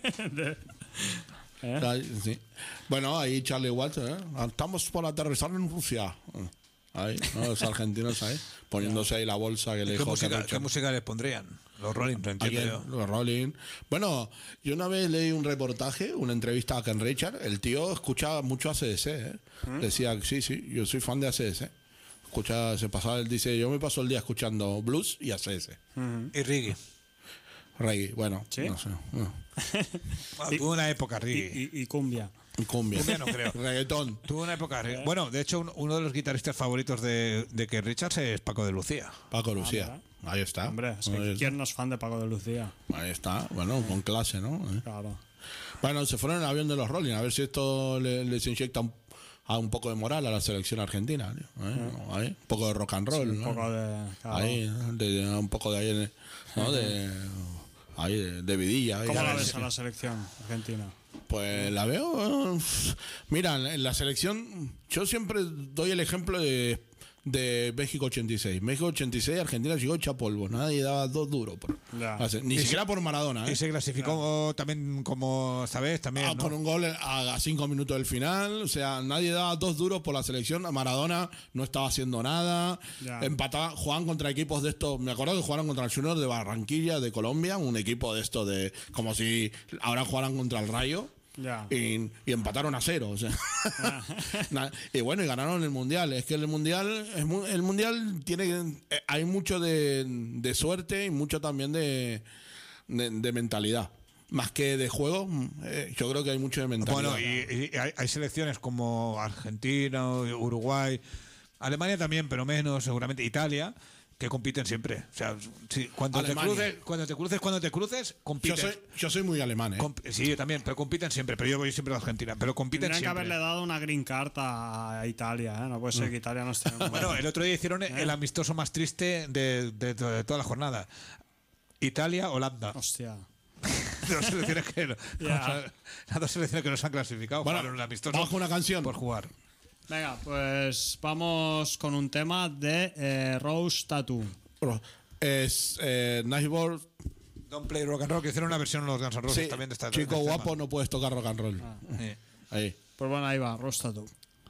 ¿Eh? Sí. Bueno, ahí Charlie Watts, estamos por aterrizar en Rusia. Ahí, ¿no? Los argentinos ahí, poniéndose ahí la bolsa que le dijo que ¿Qué música les pondrían? Los Rolling, no entiendo yo. los Rolling. Bueno, yo una vez leí un reportaje, una entrevista a Ken Richard. El tío escuchaba mucho AC/DC, Decía, sí, yo soy fan de AC/DC. Él dice, yo me paso el día escuchando blues y AC/DC. Y reggae. Reggae, bueno, ¿Sí? no sé. Tuvo una época reggae. Y cumbia. Cumbia. Cumbia no creo. Reggaetón. Tuvo una época reggae. Bueno, de hecho, uno de los guitarristas favoritos de Keith Richards es Paco de Lucía. Paco Lucía. Ahí está. Hombre, es que Ahí, ¿quién no es fan de Paco de Lucía? ahí está. Bueno, con clase, ¿no? Claro. Bueno, se fueron en el avión de los Rolling. A ver si esto les inyecta un poco de moral a la selección argentina. ¿No? Ahí, un poco de rock and roll. Un ¿no? poco de... Claro. Ahí, un poco de ahí, ¿no? De vidilla. Ahí. ¿Cómo A la ver ves si- a la selección argentina? Pues la veo. Mira, en la selección, yo siempre doy el ejemplo de México 86. México 86, Argentina llegó hecha polvo. Nadie daba 2 duros. Ya. Ni siquiera por Maradona. Y se clasificó también como esta vez, también. ¿no? Con un gol a 5 minutos del final. O sea, nadie daba 2 duros por la selección. Maradona no estaba haciendo nada. Ya. Empataban, jugaban contra equipos de estos. Me acuerdo que jugaron contra el Junior de Barranquilla, de Colombia. Un equipo de estos de. Como si ahora jugaran contra el Rayo. Ya. Y empataron a 0. O sea. Y bueno, y ganaron el mundial. Es que el mundial tiene. Hay mucho de suerte y mucho también de mentalidad. Más que de juego, yo creo que hay mucho de mentalidad. Bueno, y hay selecciones como Argentina, Uruguay, Alemania también, pero menos, seguramente. Italia, que compiten siempre. O sea, sí, cuando te cruces, compiten. Yo soy muy alemán, ¿eh? Sí, yo también, pero compiten siempre. Pero yo voy siempre a Argentina. Pero compiten Tendrían que siempre. haberle dado una green card a Italia, ¿eh? No puede ser que Italia no esté en Bueno, el otro día hicieron el amistoso más triste de toda la jornada. Italia-Holanda. Hostia. Dos selecciones que no, Ya. las dos selecciones que nos han clasificado. Bueno, jugaron el amistoso vamos con una canción. por jugar. Venga, pues vamos con un tema de Rose Tattoo. Bueno, es Nice Boy. Don't Play Rock and Roll, que hicieron una versión los Guns N' Roses Sí, también de esta. chico de este guapo, tema. no puedes tocar rock and roll. Sí. Ahí. Pues bueno, ahí va, Rose Tattoo.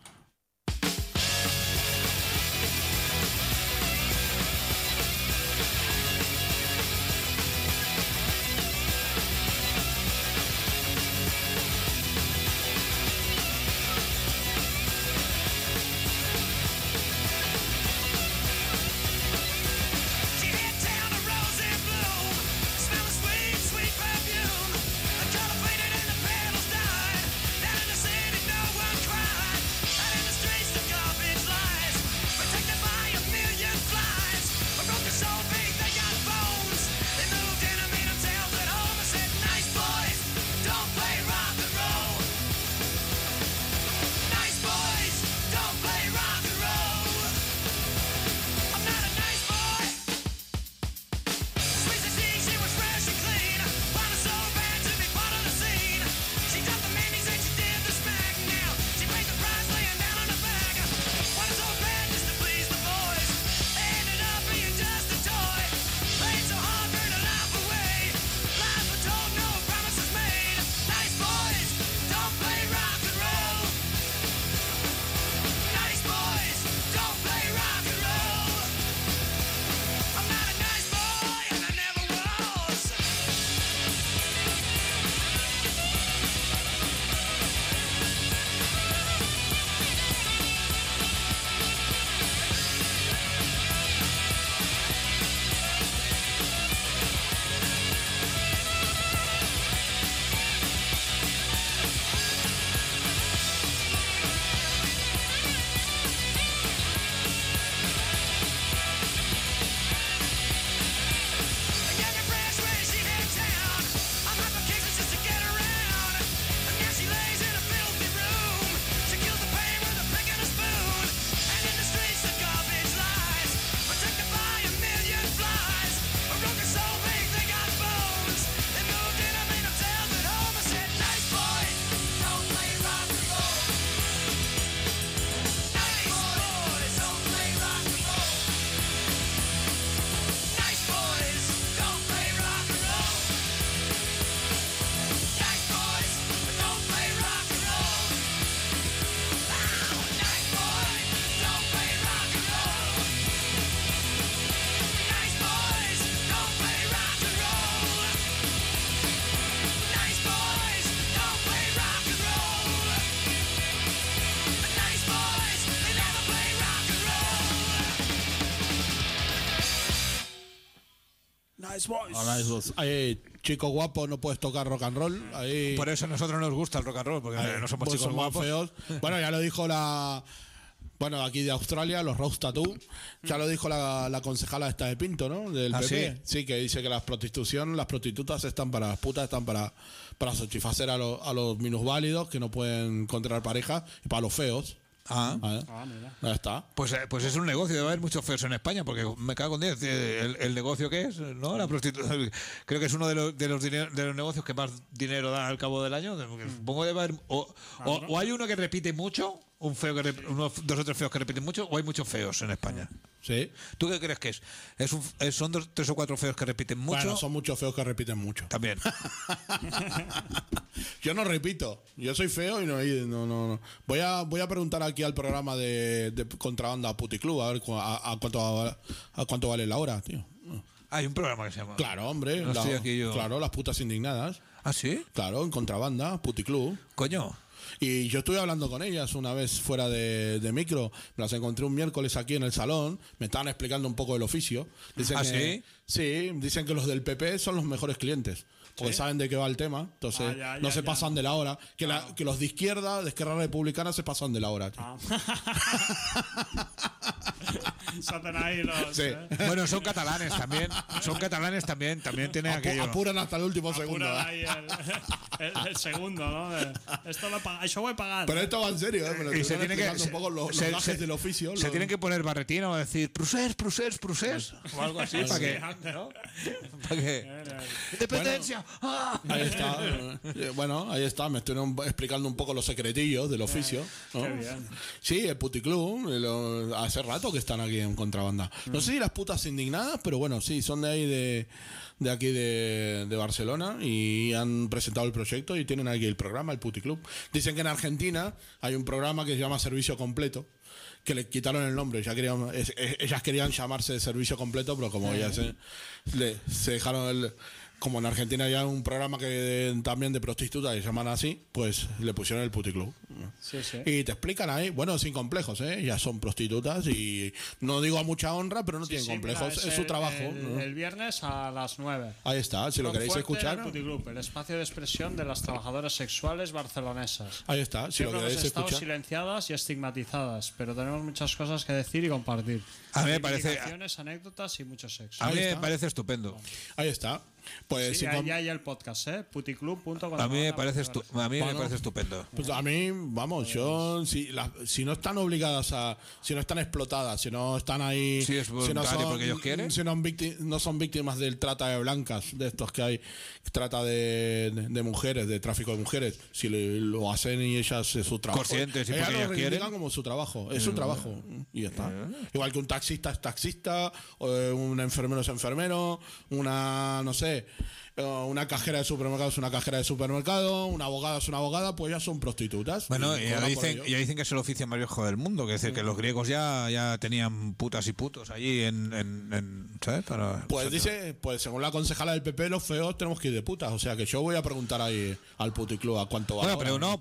Nice Boys. Ahí, chico guapo, no puedes tocar rock and roll. Ahí, Por eso a nosotros nos gusta el rock and roll, porque no somos pues chicos somos guapos. feos. Bueno, ya lo dijo bueno, aquí de Australia, los Rose Tattoo. Ya lo dijo la concejala esta de Pinto, ¿no? Del ¿Ah, PP. Sí, que dice que las prostitutas están para las putas, están para satisfacer a los minusválidos que no pueden encontrar pareja y para los feos. Ah. Mira. Ya está. Pues es un negocio, debe haber muchos feos en España, porque me cago en 10. El negocio que es, ¿no? La prostitución. Creo que es uno de los negocios que más dinero da al cabo del año. Supongo que debe haber. O hay uno que repite mucho, unos 2 o 3 feos que repiten mucho, o hay muchos feos en España. Sí. ¿Tú qué crees que es? ¿Son 3 o 4 feos que repiten mucho? Bueno, son muchos feos que repiten mucho. También. Yo no repito. Yo soy feo y no. Voy a preguntar aquí al programa de contrabanda Puticlub a ver a cuánto vale la hora, tío. Hay un programa que se llama. Claro, hombre. No estoy aquí yo. Claro, las putas indignadas. ¿Ah, sí? Claro, en contrabanda, Puticlub. Coño. Y yo estuve hablando con ellas una vez fuera de micro. Me las encontré un miércoles aquí en el salón. Me estaban explicando un poco el oficio. Dicen ¿Ah, que, sí? Sí, dicen que los del PP son los mejores clientes. porque saben de qué va el tema, entonces no se pasan de la hora. Que los de izquierda, de Esquerra Republicana, se pasan de la hora. Se hacen ahí los... Sí. Bueno, son catalanes también. También tienen aquello. Apuran hasta el último segundo. Ahí el segundo, ¿no? Esto lo voy pagando. Pero esto va en serio, ¿eh? Me lo Y estoy explicando un poco los gajes del oficio. Se tienen que poner barretina o decir prusés o algo así para que, ¿no? Para que independencia. Ahí está. Bueno, ahí está. Me estoy explicando un poco los secretillos del oficio, ¿no? Qué bien. Sí, el puticlub. Hace rato que están aquí en contrabanda. No sé si las putas indignadas, pero bueno, sí, son de ahí de aquí de Barcelona y han presentado el proyecto y tienen aquí el programa, el puticlub. Dicen que en Argentina hay un programa que se llama Servicio Completo, que le quitaron el nombre. Ellas querían llamarse de Servicio Completo, pero como ya se dejaron como en Argentina hay un programa que también de prostitutas que se llaman así, pues le pusieron el puticlub. Sí. Y te explican ahí, bueno, sin complejos, ya son prostitutas y no digo a mucha honra, pero no tienen complejos, mira, es su trabajo. El viernes a las 9. Ahí está, si lo queréis escuchar. El Puticlub, el espacio de expresión de las trabajadoras sexuales barcelonesas. Ahí está, si Siempre lo queréis hemos estado escuchar. silenciadas y estigmatizadas, pero tenemos muchas cosas que decir y compartir. A mí me parece. Reivindicaciones, anécdotas y mucho sexo. A mí me parece estupendo. Ahí está. Pues Sí, ahí hay el podcast, puticlub.com. A mí me parece estupendo. Pues a mí, vamos, yo si no están obligadas si no están explotadas, si no están ahí, Si es voluntario si no porque ellos quieren. si no son víctimas del trata de blancas, de estos que hay, trata de mujeres, de tráfico de mujeres, si lo hacen y ellas es su trabajo. Conscientes y ellas porque lo ellas quieren. reivindican como su trabajo, es su trabajo y ya está. Igual que un taxista es taxista, o un enfermero es enfermero, no sé, una cajera de supermercado es una cajera de supermercado, una abogada es una abogada, pues ya son prostitutas. Bueno, y cobran ya por ello. dicen que es el oficio más viejo del mundo, que es decir, que los griegos ya tenían putas y putos allí ¿sabes? Pues dice, pues según la concejala del PP, los feos tenemos que ir de putas. O sea que yo voy a preguntar ahí al puticlub a cuánto va. Bueno, pero no.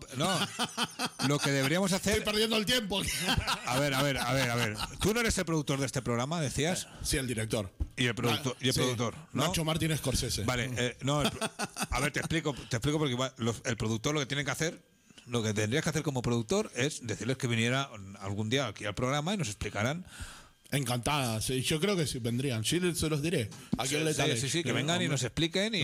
Lo que deberíamos hacer. Estoy perdiendo el tiempo. A ver. ¿Tú no eres el productor de este programa, decías? Sí, el director. Y el productor, Sí, ¿no? Nacho Martín Scorsese. Vale, a ver, te explico porque igual el productor lo que tiene que hacer, lo que tendrías que hacer como productor es decirles que viniera algún día aquí al programa y nos explicaran. Encantadas. Sí, yo creo que sí vendrían. Sí, se los diré. Aquí en Lethal Age. Sí, que vengan y nos expliquen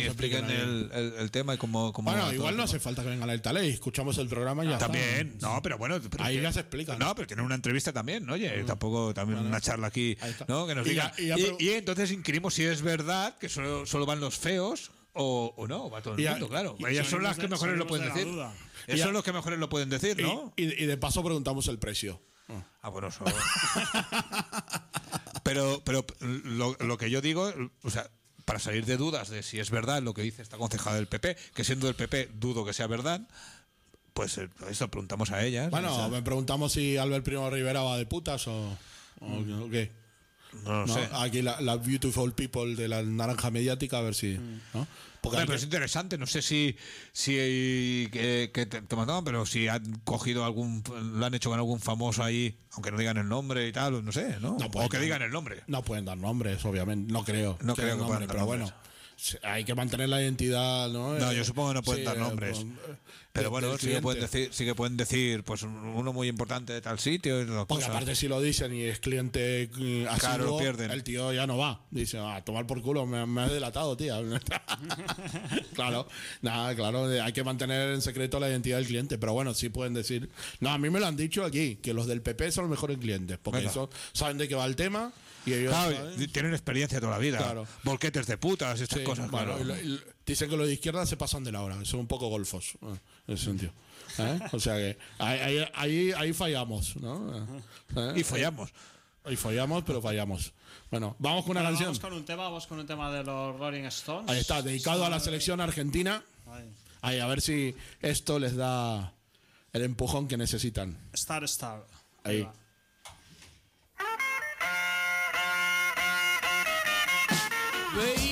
el tema y cómo Bueno, va igual todo no el hace falta que vengan al Lethal Age. Escuchamos el programa y ya también, está. no, pero bueno. Ahí ya se explica. No, pero tienen una entrevista también, oye, tampoco también una charla aquí, Ahí está. ¿no? Que nos Y diga. ya- Y entonces inquirimos si es verdad que solo van los feos o no, va todo el Y ya- mundo, claro. y Ellas son las que salimos mejores lo de pueden la decir. duda. Esos son los que mejores lo pueden decir, ¿no? Y de paso preguntamos el precio. Ah, bueno, eso. Pero lo que yo digo, o sea, para salir de dudas de si es verdad lo que dice esta concejala del PP, que siendo del PP dudo que sea verdad, pues eso preguntamos a ellas. Bueno, o sea, me preguntamos si Albert Primo Rivera va de putas o qué. no lo ¿No? sé. Aquí la beautiful people de la naranja mediática, a ver si. ¿no? Porque Hombre, hay pero que- es interesante, no sé si que te mandaban, pero si han cogido lo han hecho con algún famoso ahí, aunque no digan el nombre y tal, no sé, ¿no? No pueden O que dar- digan el nombre. No pueden dar nombres, obviamente. No creo. No que creo den que puedan dar pero nombres. bueno. Hay que mantener la identidad, ¿no? No, yo supongo que no pueden Sí, dar nombres. Pero del bueno, sí que pueden decir, pues uno muy importante de tal sitio y las Porque cosas. aparte si lo dicen y es cliente asiduo, Claro, pierden. el tío ya no va. Dice, a tomar por culo, me has delatado, tía. Claro, nada, claro, hay que mantener en secreto la identidad del cliente. Pero bueno, sí pueden decir. No, a mí me lo han dicho aquí, que los del PP son los mejores clientes. Porque Venga. eso, saben de qué va el tema y ellos Claro, saben. tienen experiencia toda la vida. Claro. Volquetes de putas, estas Sí, cosas. bueno, Claro. y dicen que los de izquierda se pasan de la hora, son un poco golfos, en ese sentido. O sea que ahí fallamos, ¿no? Y follamos. Y fallamos, pero fallamos. Bueno, vamos con una Bueno, canción. vamos con un tema de los Rolling Stones. Ahí está, dedicado a la selección argentina. Ahí. Ahí, a ver si esto les da el empujón que necesitan. Star. Ahí. va. Baby,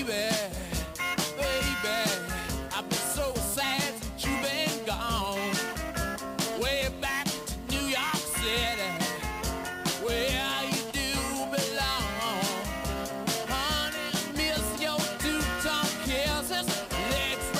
I've been so sad since you've been gone. Way back to New York City, where you do belong. Honey, I miss your two-tone kisses. Let's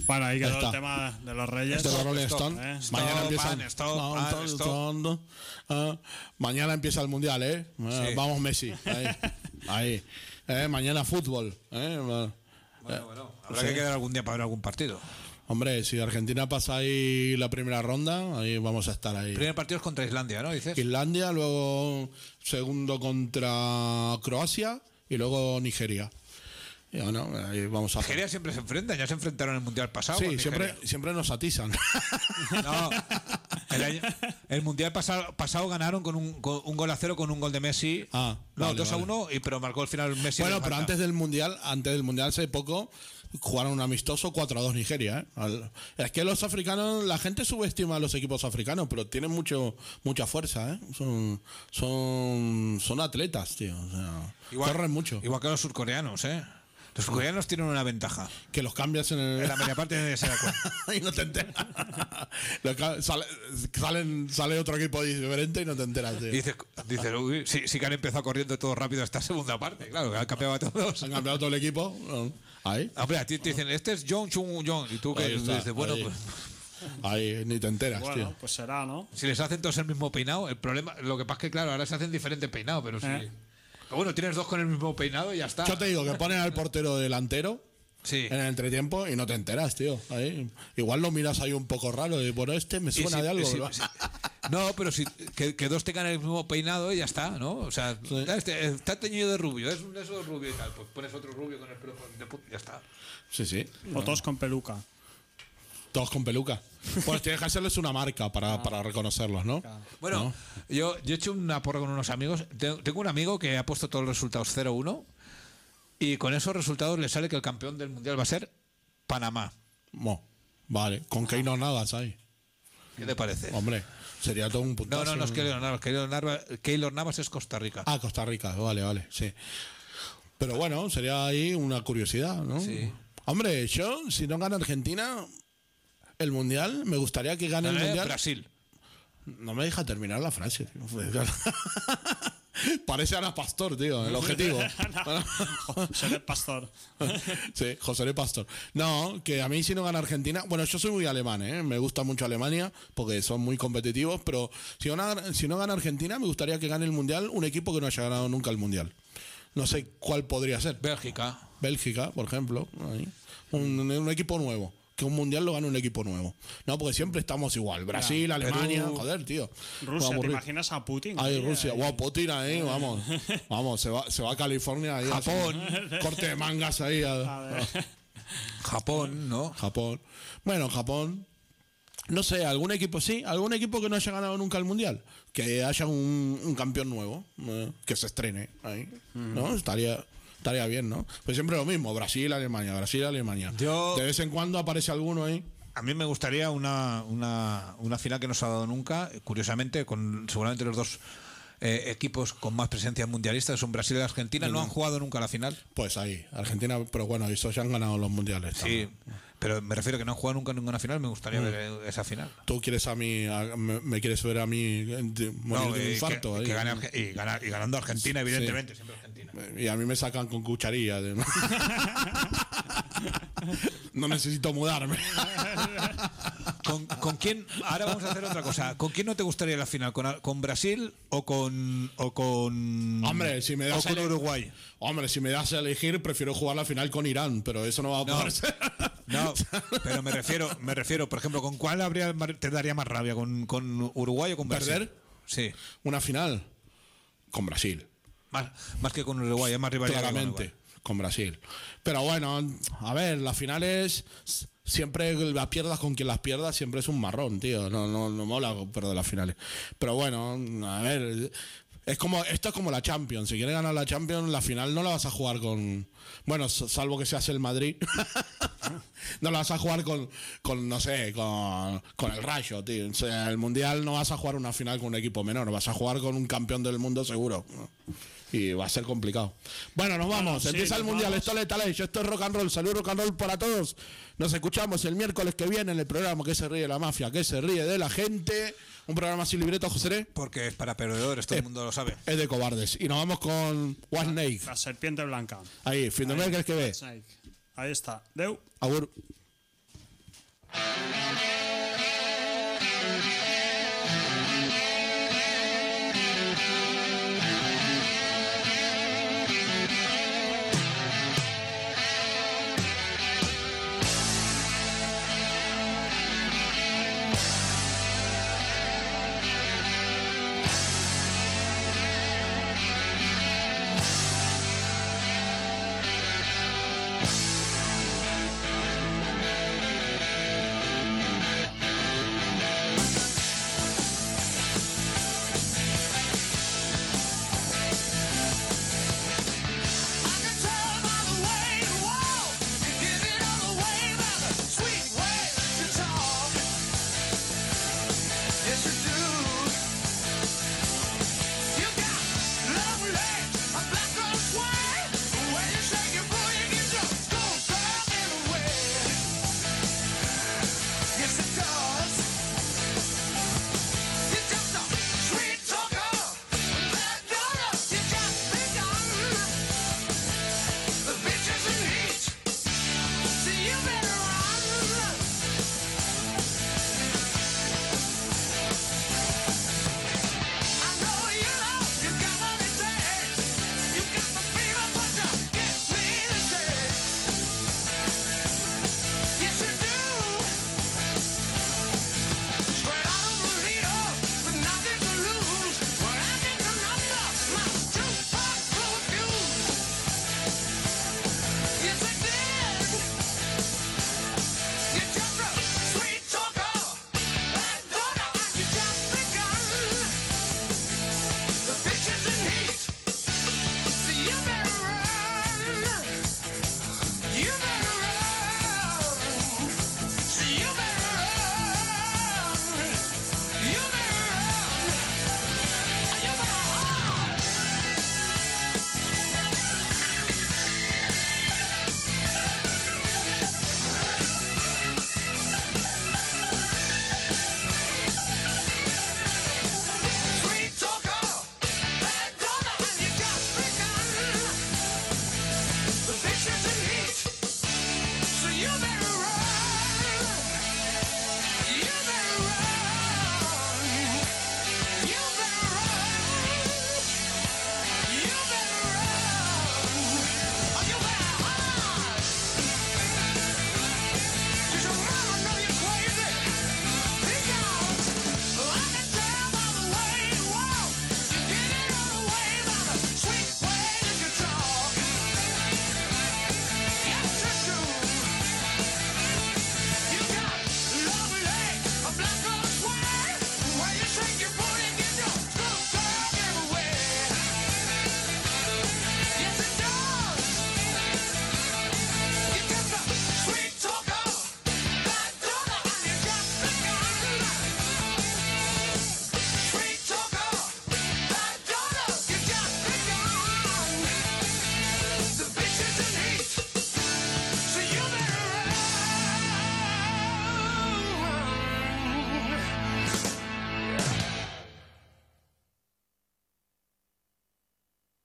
Bueno, ahí quedó Está. el tema de los Reyes. Este es Rolling stop. Stone. Stop, Mañana empieza pan, stop. Mañana empieza el mundial, ¿eh? Sí. Vamos Messi. Ahí. Mañana fútbol. Bueno, habrá que quedar algún día para ver algún partido. Hombre, si Argentina pasa ahí la primera ronda, ahí vamos a estar ahí. El primer partido es contra Islandia, ¿no? Dices. Islandia, luego segundo contra Croacia y luego Nigeria. Y bueno, ahí vamos a hacer. Nigeria siempre se enfrentan, ya se enfrentaron en el mundial pasado. Sí, con Nigeria. siempre nos atizan. No, el mundial pasado ganaron con un gol a 0 con un gol de Messi. Ah, no, vale, 2-1, pero marcó al final Messi. Bueno, de pero falta. antes del mundial hace poco jugaron un amistoso 4-2 Nigeria. Es que los africanos, la gente subestima a los equipos africanos, pero tienen mucha fuerza, ¿eh? Son atletas, tío. O sea, corren mucho. Igual que los surcoreanos, ¿eh? Los surcoreanos tienen una ventaja. Que los cambias en la media parte de ese acuerdo. y no te enteras. Sale otro equipo diferente y no te enteras, tío. Dices, uy, sí que han empezado corriendo todo rápido esta segunda parte. Claro, que han cambiado a todos. Han cambiado todo el equipo. Ahí. Hombre, a ti te dicen, este es Jong Chung Jong. Y tú que dices, bueno, ahí. pues. Ahí ni te enteras, Bueno, tío. pues será, ¿no? Si les hacen todos el mismo peinado, el problema, lo que pasa es que, claro, ahora se hacen diferente peinado, pero sí. Pero bueno, tienes dos con el mismo peinado y ya está. Yo te digo que ponen al portero delantero Sí. en el entretiempo y no te enteras, tío. Ahí. Igual lo miras ahí un poco raro y bueno, me suena de algo. ¿no? No, pero que dos tengan el mismo peinado y ya está, ¿no? O sea, está teñido de rubio, es un eso de rubio y tal. Pues pones otro rubio con el pelo de puta y ya está. Sí. O todos con peluca. Todos con peluca. Pues tienes que hacerles una marca para reconocerlos, ¿no? Bueno, ¿no? yo he hecho una porra con unos amigos. Tengo un amigo que ha puesto todos los resultados 0-1 y con esos resultados le sale que el campeón del mundial va a ser Panamá. Vale, con Keylor Navas ahí. ¿Qué te parece? Hombre, sería todo un puntazo. No es Keylor Navas es Costa Rica. Ah, Costa Rica, vale, sí. Pero bueno, sería ahí una curiosidad, ¿no? Sí. Hombre, yo, si no gana Argentina el mundial, me gustaría que gane el mundial. Brasil. No me deja terminar la frase, tío. Parece Ana Pastor, tío, el objetivo. José Luis Pastor. Sí, José Luis Pastor. No, que a mí si no gana Argentina... Bueno, yo soy muy alemán, ¿eh? Me gusta mucho Alemania porque son muy competitivos, pero si no gana Argentina, me gustaría que gane el mundial un equipo que no haya ganado nunca el mundial. No sé cuál podría ser. Bélgica, por ejemplo. Ahí. Un equipo nuevo. Que un mundial lo gane un equipo nuevo. No, porque siempre estamos igual. Brasil, Alemania, Perú, joder, tío. Rusia, ¿te imaginas a Putin? Ahí, Rusia. Wow, Putin ahí, vamos. Vamos, se va a California ahí. Japón. Corte de mangas ahí. Japón, ¿no? Japón. Bueno, Japón. No sé, algún equipo sí, algún equipo que no haya ganado nunca el mundial. Que haya un campeón nuevo, que se estrene ahí. ¿No? Estaría bien, ¿no? Pues siempre lo mismo, Brasil, Alemania. De vez en cuando aparece alguno ahí. A mí me gustaría una final que no se ha dado nunca, curiosamente, con seguramente los dos equipos con más presencia mundialista, son Brasil y Argentina, no han jugado nunca la final. Pues ahí, Argentina, pero bueno, esos ya han ganado los mundiales. Sí, también. pero me refiero a que no han jugado nunca ninguna final, me gustaría ver esa final. Tú quieres me quieres ver a mí morir de un infarto. Que gane y ganando Argentina, evidentemente, siempre Argentina. Y a mí me sacan con cucharilla. No necesito mudarme. ¿Con quién? Ahora vamos a hacer otra cosa. ¿Con quién no te gustaría la final? ¿Con Brasil o con Hombre, si me das Uruguay? Hombre, si me das a elegir, prefiero jugar la final con Irán, pero eso no va a poder ser. No, pero me refiero, por ejemplo, ¿con cuál te daría más rabia? ¿Con Uruguay o con Brasil? ¿Perder? Sí. Una final con Brasil. Más que con Uruguay, es más rivalidad. Claramente, con Brasil. Pero bueno, a ver, las finales, siempre las pierdas con quien las pierdas, siempre es un marrón, tío. No mola perder las finales. Pero bueno, a ver, esto es como la Champions. Si quieres ganar la Champions, la final no la vas a jugar con... Bueno, salvo que seas el Madrid. No la vas a jugar con no sé, con el Rayo, tío. O sea, el Mundial no vas a jugar una final con un equipo menor. Vas a jugar con un campeón del mundo seguro. Y va a ser complicado. Bueno, nos vamos. Empieza el Mundial. Esto es Taley. Esto es Rock and Roll. Salud Rock and Roll para todos. Nos escuchamos el miércoles que viene en el programa Que se ríe la mafia, que se ríe de la gente. Un programa sin libreto, José. Porque es para perdedores, todo el mundo lo sabe. Es de cobardes. Y nos vamos con One Snake. La serpiente blanca. Ahí, fin de mes que ve. Ahí está. Deu. Agur. Thank